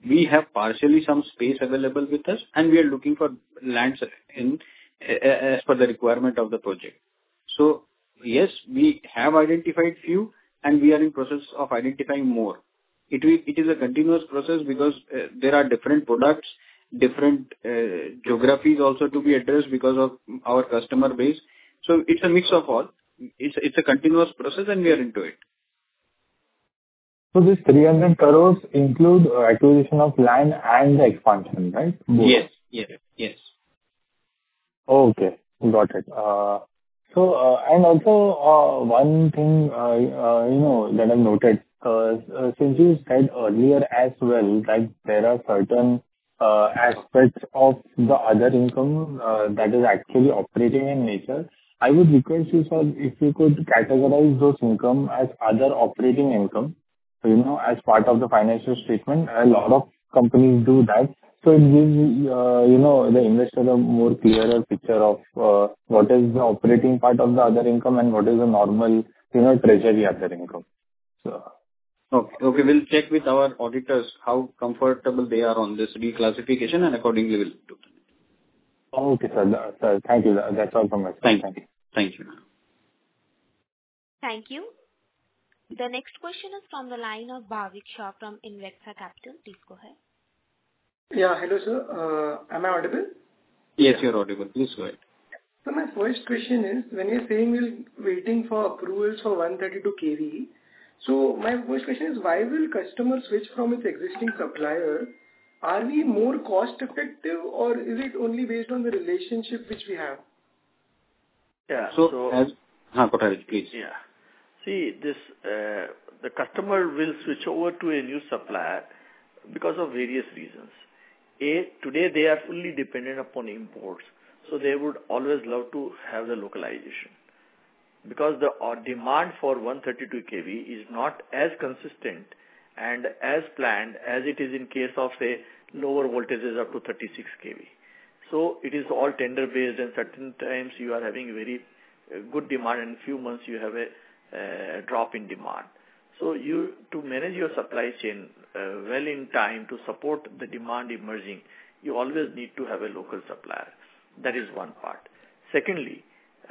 Speaker 4: we have partially some space available with us, and we are looking for lands as per the requirement of the project. So yes, we have identified few, and we are in process of identifying more. It is a continuous process because there are different products, different geographies also to be addressed because of our customer base. So it's a mix of all. It's a continuous process, and we are into it.
Speaker 10: So this 300 crores include acquisition of land and the expansion, right? Both.
Speaker 4: Yes.
Speaker 10: Okay, got it. And also, one thing, that I've noted, since you said earlier as well, that there are certain aspects of the other income that is actually operating in nature, I would request you, sir, if you could categorize those income as other operating income, as part of the financial statement. A lot of companies do that. So it gives, the investor a more clearer picture of what is the operating part of the other income and what is the normal, treasury other income. So.
Speaker 4: Okay. We'll check with our auditors how comfortable they are on this reclassification, and accordingly we'll do that.
Speaker 10: Okay, sir. Thank you. That's all from my side.
Speaker 4: Thank you.
Speaker 1: Thank you. The next question is from the line of Bhavik Shah from Invexa Capital. Please go ahead.
Speaker 11: Yeah, hello sir. Am I audible?
Speaker 4: Yes, you're audible. Please go ahead.
Speaker 11: So my first question is, when you're saying we're waiting for approvals for 132 kV, so my first question is, why will customers switch from its existing supplier? Are we more cost effective, or is it only based on the relationship which we have?
Speaker 3: Yeah.
Speaker 4: Kothari, please.
Speaker 3: Yeah. See, the customer will switch over to a new supplier because of various reasons. Today they are fully dependent upon imports, so they would always love to have the localization. Because the demand for 132 kV is not as consistent and as planned as it is in case of, say, lower voltages up to 36 kV. So it is all tender based, and certain times you are having very good demand, and few months you have a drop in demand. So to manage your supply chain well in time to support the demand emerging, you always need to have a local supplier. That is one part. Secondly,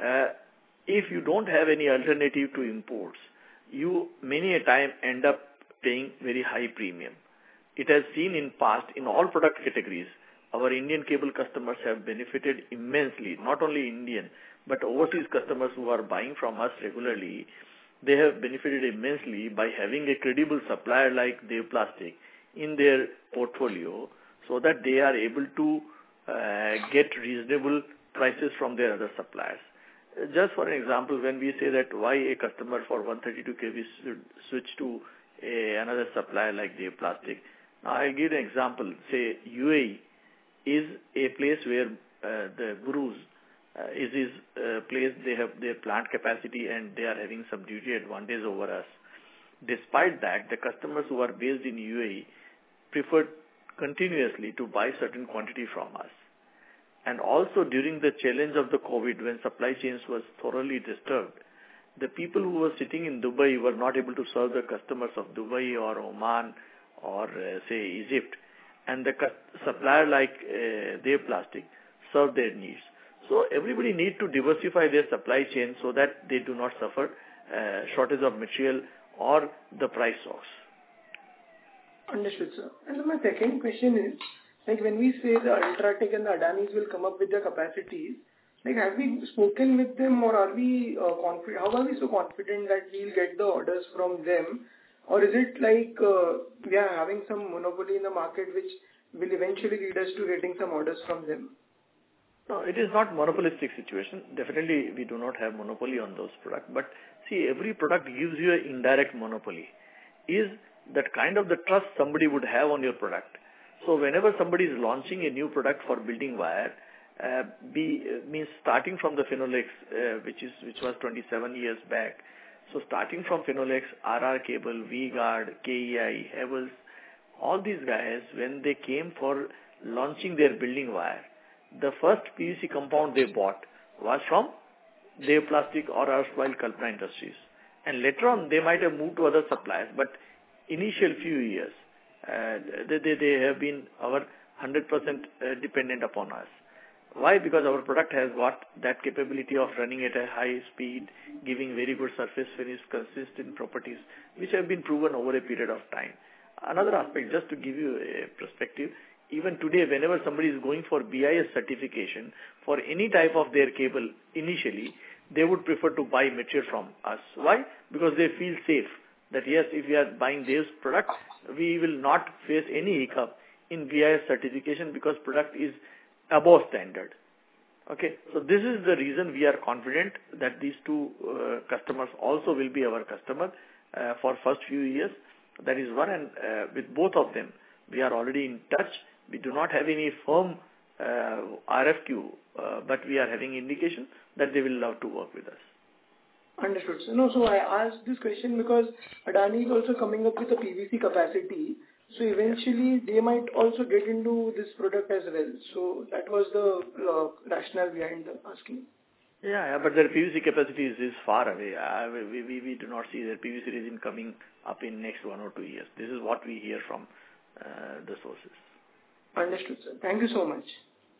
Speaker 3: if you don't have any alternative to imports, you many a time end up paying very high premium. It has seen in past, in all product categories, our Indian cable customers have benefited immensely, not only Indian, but overseas customers who are buying from us regularly. They have benefited immensely by having a credible supplier like Dev Plastic in their portfolio, so that they are able to get reasonable prices from their other suppliers. Just for an example, when we say that why a customer for 132 kV should switch to another supplier like Dev Plastic. Now I'll give an example. Say UAE is a place where the gurus is his place. They have their plant capacity and they are having some duty advantage over us. Despite that, the customers who are based in UAE prefer continuously to buy certain quantity from us. And also during the challenge of the COVID, when supply chains was thoroughly disturbed, the people who were sitting in Dubai were not able to serve the customers of Dubai or Oman or say Egypt, and the supplier like Dev Plastic served their needs. So everybody needs to diversify their supply chain so that they do not suffer shortage of material or the price shocks.
Speaker 11: Understood, sir. And so my second question is, like when we say the Ultratech and the Adanis will come up with their capacities, like have we spoken with them, or are we confident? How are we so confident that we'll get the orders from them? Or is it like we are having some monopoly in the market which will eventually lead us to getting some orders from them?
Speaker 3: No, it is not monopolistic situation. Definitely we do not have monopoly on those products. But see, every product gives you an indirect monopoly. Is that kind of the trust somebody would have on your product. So whenever somebody is launching a new product for building wire, means starting from the Finolex, which was 27 years back. So starting from Finolex, RR Cable, V-Guard, KEI, Havells, all these guys, when they came for launching their building wire, the first PVC compound they bought was from Dev Plastic or erstwhile Kalpana Industries. And later on, they might have moved to other suppliers, but initial few years, they have been our 100% dependent upon us. Why? Because our product has got that capability of running at a high speed, giving very good surface finish, consistent properties, which have been proven over a period of time. Another aspect, just to give you a perspective, even today, whenever somebody is going for BIS certification for any type of their cable, initially, they would prefer to buy material from us. Why? Because they feel safe that yes, if we are buying this product, we will not face any hiccup in BIS certification because product is above standard. Okay, so this is the reason we are confident that these two customers also will be our customer for first few years. That is one, and with both of them, we are already in touch. We do not have any firm RFQ, but we are having indication that they will love to work with us.
Speaker 11: Understood. So I asked this question because Adani is also coming up with a PVC capacity. So eventually they might also get into this product as well. So that was the rationale behind asking.
Speaker 3: Yeah, but their PVC capacity is far away. We do not see their PVC resin coming up in next 1 or 2 years. This is what we hear from the sources.
Speaker 11: Understood, sir. Thank you so much.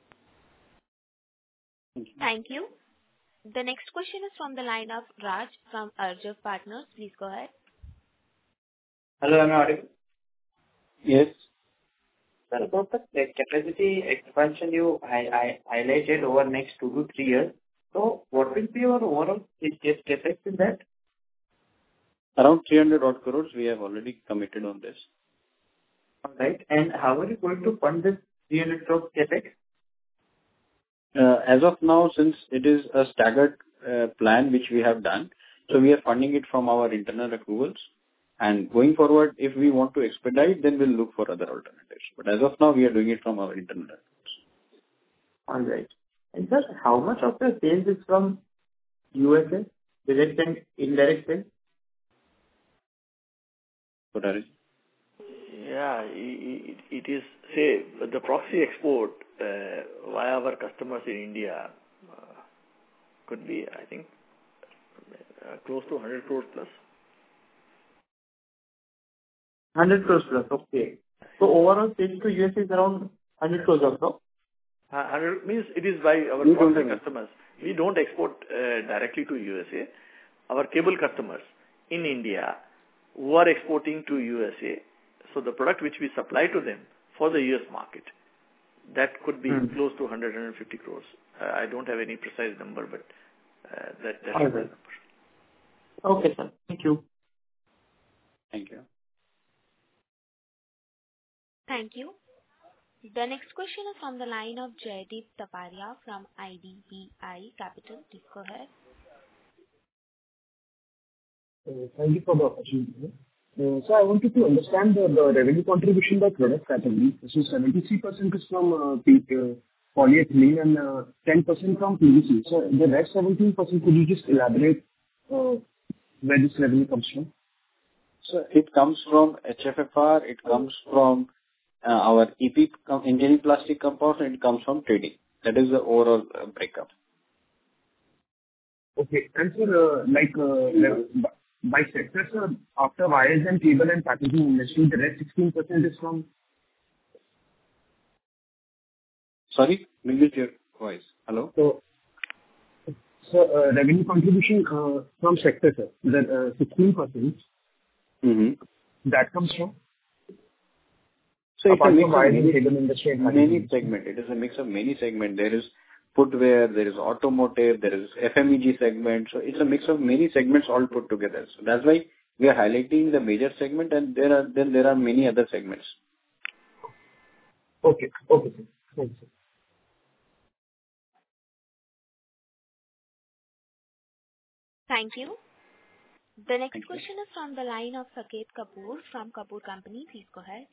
Speaker 1: Thank you. The next question is from the line of Raj from Arjav Partners. Please go ahead.
Speaker 12: Hello, am I audible?
Speaker 4: Yes.
Speaker 12: Sir, about the capacity expansion you highlighted over next 2 to 3 years. So what will be your overall capex in that?
Speaker 4: Around 300 odd crores we have already committed on this.
Speaker 12: All right. And how are you going to fund this 300 crore capex?
Speaker 4: As of now, since it is a staggered plan which we have done, so we are funding it from our internal accruals. And going forward, if we want to expedite, then we'll look for other alternatives. But as of now, we are doing it from our internal accruals.
Speaker 12: All right. And sir, how much of the sales is from USA, direct and indirect sales?
Speaker 4: What are you?
Speaker 3: Yeah, it is, say, the proxy export via our customers in India could be, I think, close to 100 crores plus.
Speaker 12: 100 crores plus, okay. So overall sales to US is around 100 crores also?
Speaker 3: 100 means it is by our proxy customers. We don't export directly to USA. Our cable customers in India who are exporting to USA, so the product which we supply to them for the US market, that could be close to 150 crores. I don't have any precise number, but that's the number.
Speaker 12: Okay, sir. Thank you.
Speaker 4: Thank you.
Speaker 1: Thank you. The next question is from the line of Jaydeep Taparia from IDBI Capital. Please go ahead.
Speaker 13: Thank you for the opportunity. So I wanted to understand the revenue contribution by product category. So 73% is from polyethylene and 10% from PVC. So the rest 17%, could you just elaborate where this revenue comes from?
Speaker 4: So it comes from HFFR, it comes from our EP engineering plastic compounds, and it comes from trading. That is the overall breakup.
Speaker 13: Okay. And so by sector, sir, after wires and cable and packaging industry, the rest 16% is from?
Speaker 4: Sorry, missed your voice. Hello?
Speaker 13: So revenue contribution from sector, sir, that 16%, that comes from?
Speaker 4: So it's a mix
Speaker 13: of
Speaker 4: many segments. It is a mix of many segments. There is footwear, there is automotive, there is FMEG segment. So it's a mix of many segments all put together. So that's why we are highlighting the major segment, and there are many other segments.
Speaker 13: Okay. Okay, sir. Thank you, sir.
Speaker 1: Thank you. The next question is from the line of Saket Kapoor from Kapoor Company. Please go ahead.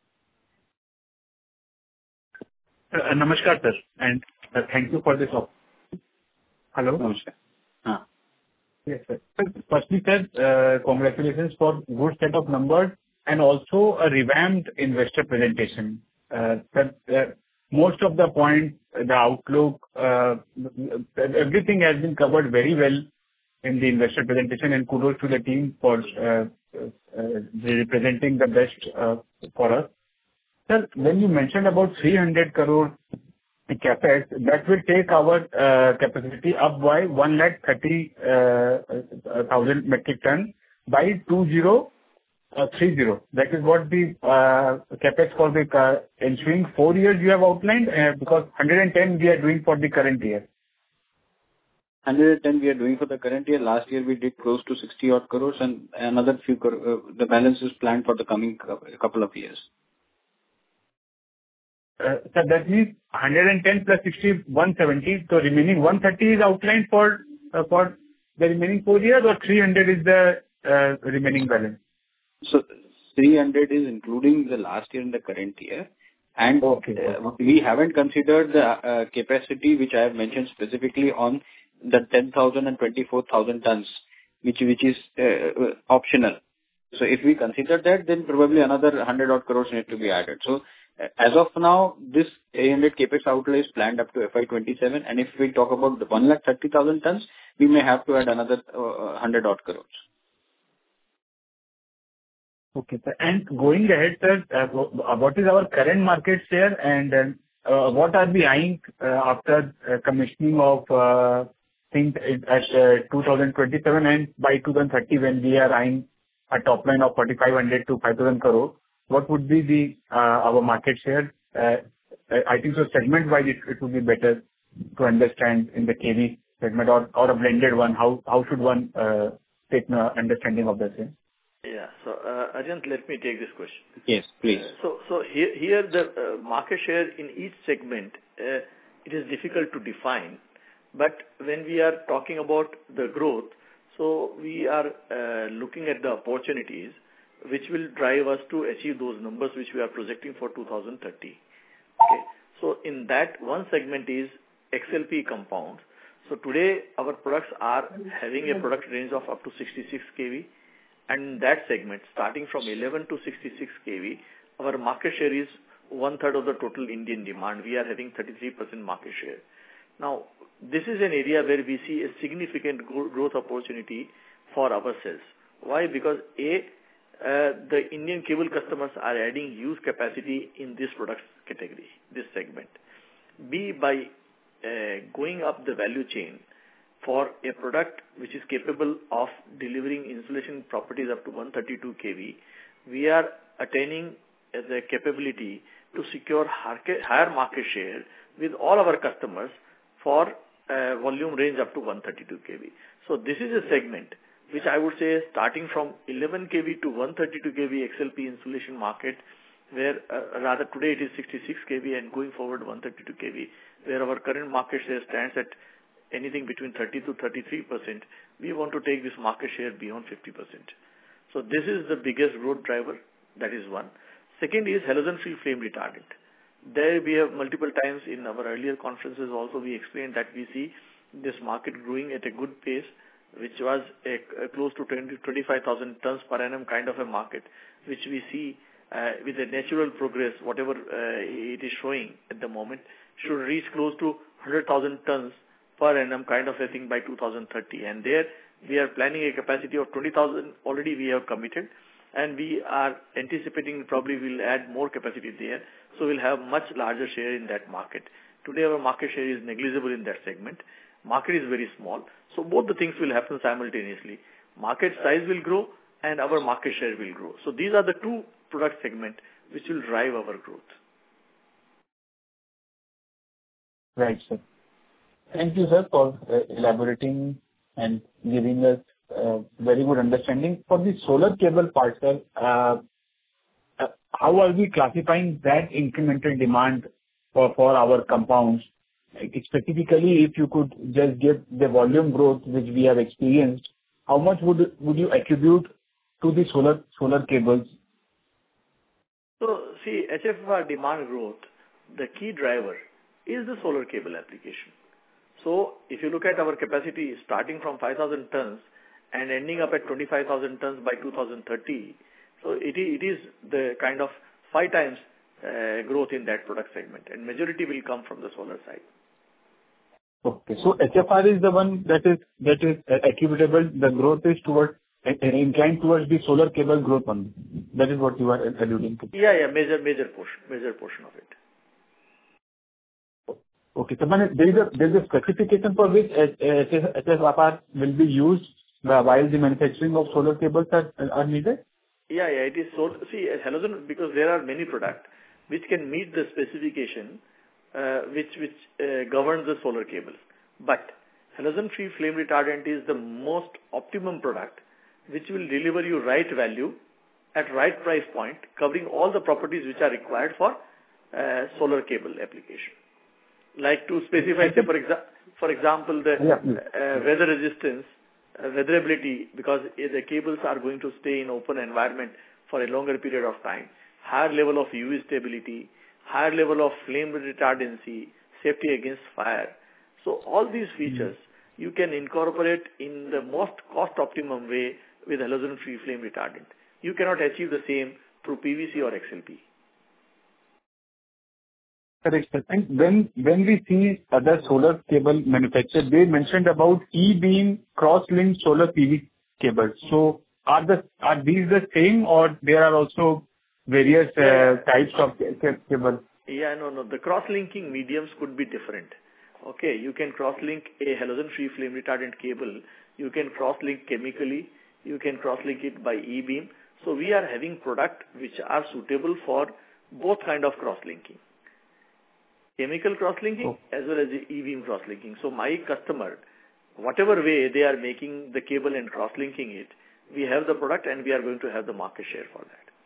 Speaker 14: Namaskar, sir, and thank you for this opportunity. Hello?
Speaker 4: Namaskar.
Speaker 14: Yes, sir. Firstly, sir, congratulations for good set of numbers and also a revamped investor presentation. Sir, most of the points, the outlook, everything has been covered very well in the investor presentation, and kudos to the team for representing the best for us. Sir, when you mentioned about 300 crore CapEx, that will take our capacity up by 130,000 metric ton by 2030. That is what the CapEx for the ensuing 4 years you have outlined, because 110 we are doing for the current year.
Speaker 4: 110 we are doing for the current year. Last year we did close to 60 odd crores, and another few the balance is planned for the coming couple of years.
Speaker 14: So that means 110 plus 60, 170. So remaining 130 is outlined for the remaining 4 years, or 300 is the remaining balance?
Speaker 4: So 300 is including the last year and the current year. And we haven't considered the capacity which I have mentioned specifically on the 10,000 and 24,000 tons, which is optional. So if we consider that, then probably another 100 odd crores need to be added. So as of now, this 800 capex outlay is planned up to FY27, and if we talk about the 130,000 tons, we may have to add another 100 odd crores.
Speaker 14: Okay, sir. And going ahead, sir, what is our current market share, and what are we eyeing after commissioning of things at 2027 and by 2030, when we are eyeing a top line of 4,500 to 5,000 crore? What would be our market share? I think so segment-wise, it would be better to understand in the KV segment or a blended one. How should one take an understanding of the same?
Speaker 3: Yeah. So, Ajant, let me take this question.
Speaker 4: Yes, please.
Speaker 3: So here the market share in each segment, it is difficult to define. But when we are talking about the growth, so we are looking at the opportunities which will drive us to achieve those numbers which we are projecting for 2030. Okay. So in that, one segment is XLP compounds. So today our products are having a product range of up to 66 kV. And that segment, starting from 11 to 66 kV, our market share is 1/3 of the total Indian demand. We are having 33% market share. Now, this is an area where we see a significant growth opportunity for ourselves. Why? Because the Indian cable customers are adding huge capacity in this product category, this segment. B, by going up the value chain for a product which is capable of delivering insulation properties up to 132 kV, we are attaining the capability to secure higher market share with all our customers for volume range up to 132 kV. So this is a segment which I would say starting from 11 kV to 132 kV XLP insulation market, where rather today it is 66 kV and going forward 132 kV, where our current market share stands at anything between 30 to 33%. We want to take this market share beyond 50%. So this is the biggest growth driver. That is one. Second is halogen-free flame retardant. There we have multiple times in our earlier conferences also we explained that we see this market growing at a good pace, which was a close to 25,000 tons per annum kind of a market, which we see with a natural progress, whatever it is showing at the moment, should reach close to 100,000 tons per annum kind of a thing by 2030. And there we are planning a capacity of 20,000 already we have committed, and we are anticipating probably we'll add more capacity there. So we'll have much larger share in that market. Today our market share is negligible in that segment. Market is very small. So both the things will happen simultaneously. Market size will grow and our market share will grow. So these are the two product segments which will drive our growth.
Speaker 14: Right, sir. Thank you, sir, for elaborating and giving us very good understanding. For the solar cable part, sir, how are we classifying that incremental demand for our compounds? Specifically, if you could just give the volume growth which we have experienced, how much would you attribute to the solar cables?
Speaker 3: So, see, HFR demand growth, the key driver is the solar cable application. So, if you look at our capacity starting from 5,000 tons and ending up at 25,000 tons by 2030, so it is the kind of 5 times growth in that product segment, and majority will come from the solar side.
Speaker 14: Okay. So HFR is the one that is attributable. The growth is inclined towards the solar cable growth only. That is what you are alluding to.
Speaker 3: Yeah. Major portion of it.
Speaker 14: Okay. So there is a specification for which HFR will be used while the manufacturing of solar cables are needed?
Speaker 3: Yeah. It is so. See, halogen, because there are many products which can meet the specification which governs the solar cables. But halogen-free flame retardant is the most optimum product which will deliver you right value at right price point, covering all the properties which are required for solar cable application. Like to specify, say, for example, the weather resistance, weatherability, because the cables are going to stay in open environment for a longer period of time, higher level of UV stability, higher level of flame retardancy, safety against fire. So all these features you can incorporate in the most cost optimum way with halogen-free flame retardant. You cannot achieve the same through PVC or XLP.
Speaker 14: Correct, sir. And when we see other solar cable manufacturers, they mentioned about E-beam cross-linked solar PV cables. So are these the same, or there are also various types of cable?
Speaker 3: Yeah, no. The cross-linking mediums could be different. Okay, you can cross-link a halogen-free flame retardant cable. You can cross-link chemically. You can cross-link it by E-beam. So we are having products which are suitable for both kind of cross-linking. Chemical cross-linking as well as the E-beam cross-linking. So my customer, whatever way they are making the cable and cross-linking it, we have the product and we are going to have the market share for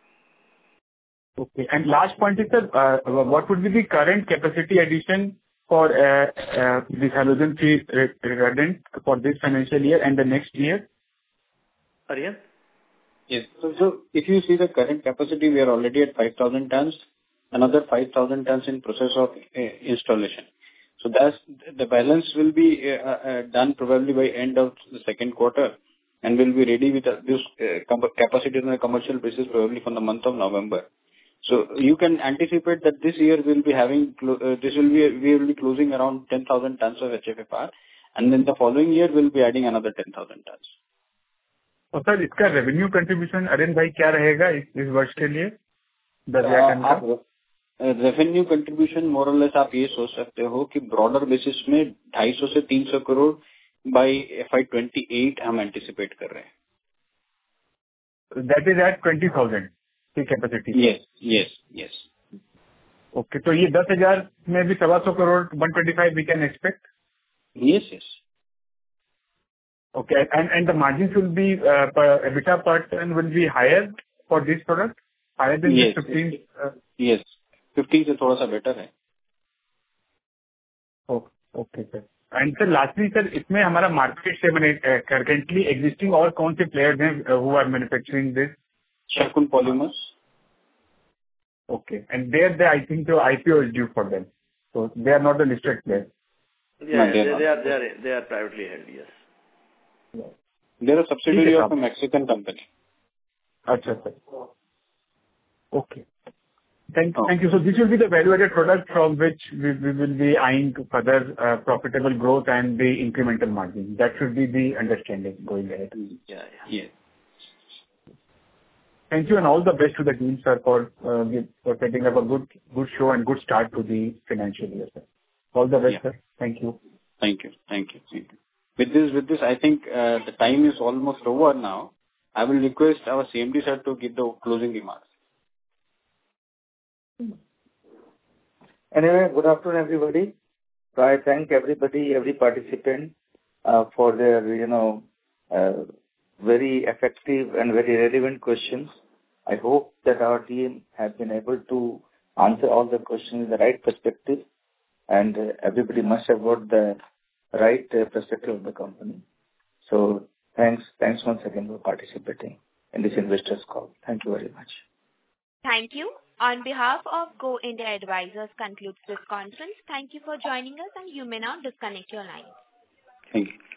Speaker 3: that.
Speaker 14: Okay. And last point is, sir, what would be the current capacity addition for this halogen-free retardant for this financial year and the next year?
Speaker 3: Aryan?
Speaker 4: Yes. So if you see the current capacity, we are already at 5,000 tons. Another 5,000 tons in process of installation. So that's the balance will be done probably by end of the second quarter, and will be ready with this capacity on a commercial basis probably from the month of November. So you can anticipate that this year we'll be having we will be closing around 10,000 tons of HFFR, and then the following year we'll be adding another 10,000 tons.
Speaker 14: तो sir इसका revenue contribution अरेन भाई क्या रहेगा इस वर्ष के लिए 10,000 टन का?
Speaker 4: रेवेन्यू कंट्रीब्यूशन मोर और लेस आप ये सोच सकते हो कि ब्रॉडर बेसिस में 250 से 300 करोड़ बाय FY28 हम एंटिसिपेट कर रहे हैं.
Speaker 14: दैट इज एट 20,000 की कैपेसिटी.
Speaker 4: यस.
Speaker 14: ओके, तो ये 10,000 में भी 225 crore 125 we can expect.
Speaker 4: Yes.
Speaker 14: Okay, and the margins will be EBITDA per ton will be higher for this product, higher than 15.
Speaker 4: Yes, 15 से थोड़ा सा better है.
Speaker 14: Okay, sir. And sir, lastly, sir, इसमें हमारा market share मैंने currently existing और कौन से players हैं who are manufacturing this?
Speaker 4: Shakun Polymers.
Speaker 14: Okay, and there I think the IPO is due for them, so they are not the listed players.
Speaker 3: Yeah, they are privately held. Yes.
Speaker 4: They're a subsidiary of a Mexican company.
Speaker 14: अच्छा sir. Okay. Thank you. So this will be the value-added product from which we will be eyeing to further profitable growth and the incremental margin. That should be the understanding going ahead.
Speaker 4: Yeah.
Speaker 14: Thank you, and all the best to the team, sir, for setting up a good show and good start to the financial year, sir. All the best, sir. Thank you.
Speaker 4: Thank you. With this, I think the time is almost over now. I will request our CMD sir to give the closing remarks.
Speaker 15: Anyway, good afternoon, everybody. So I thank everybody, every participant, for their, very effective and very relevant questions. I hope that our team has been able to answer all the questions in the right perspective, and everybody must have got the right perspective of the company. So thanks once again for participating in this investors call. Thank you very much.
Speaker 1: Thank you. On behalf of Go India Advisors concludes this conference. Thank you for joining us, and you may now disconnect your line.
Speaker 4: Thank you.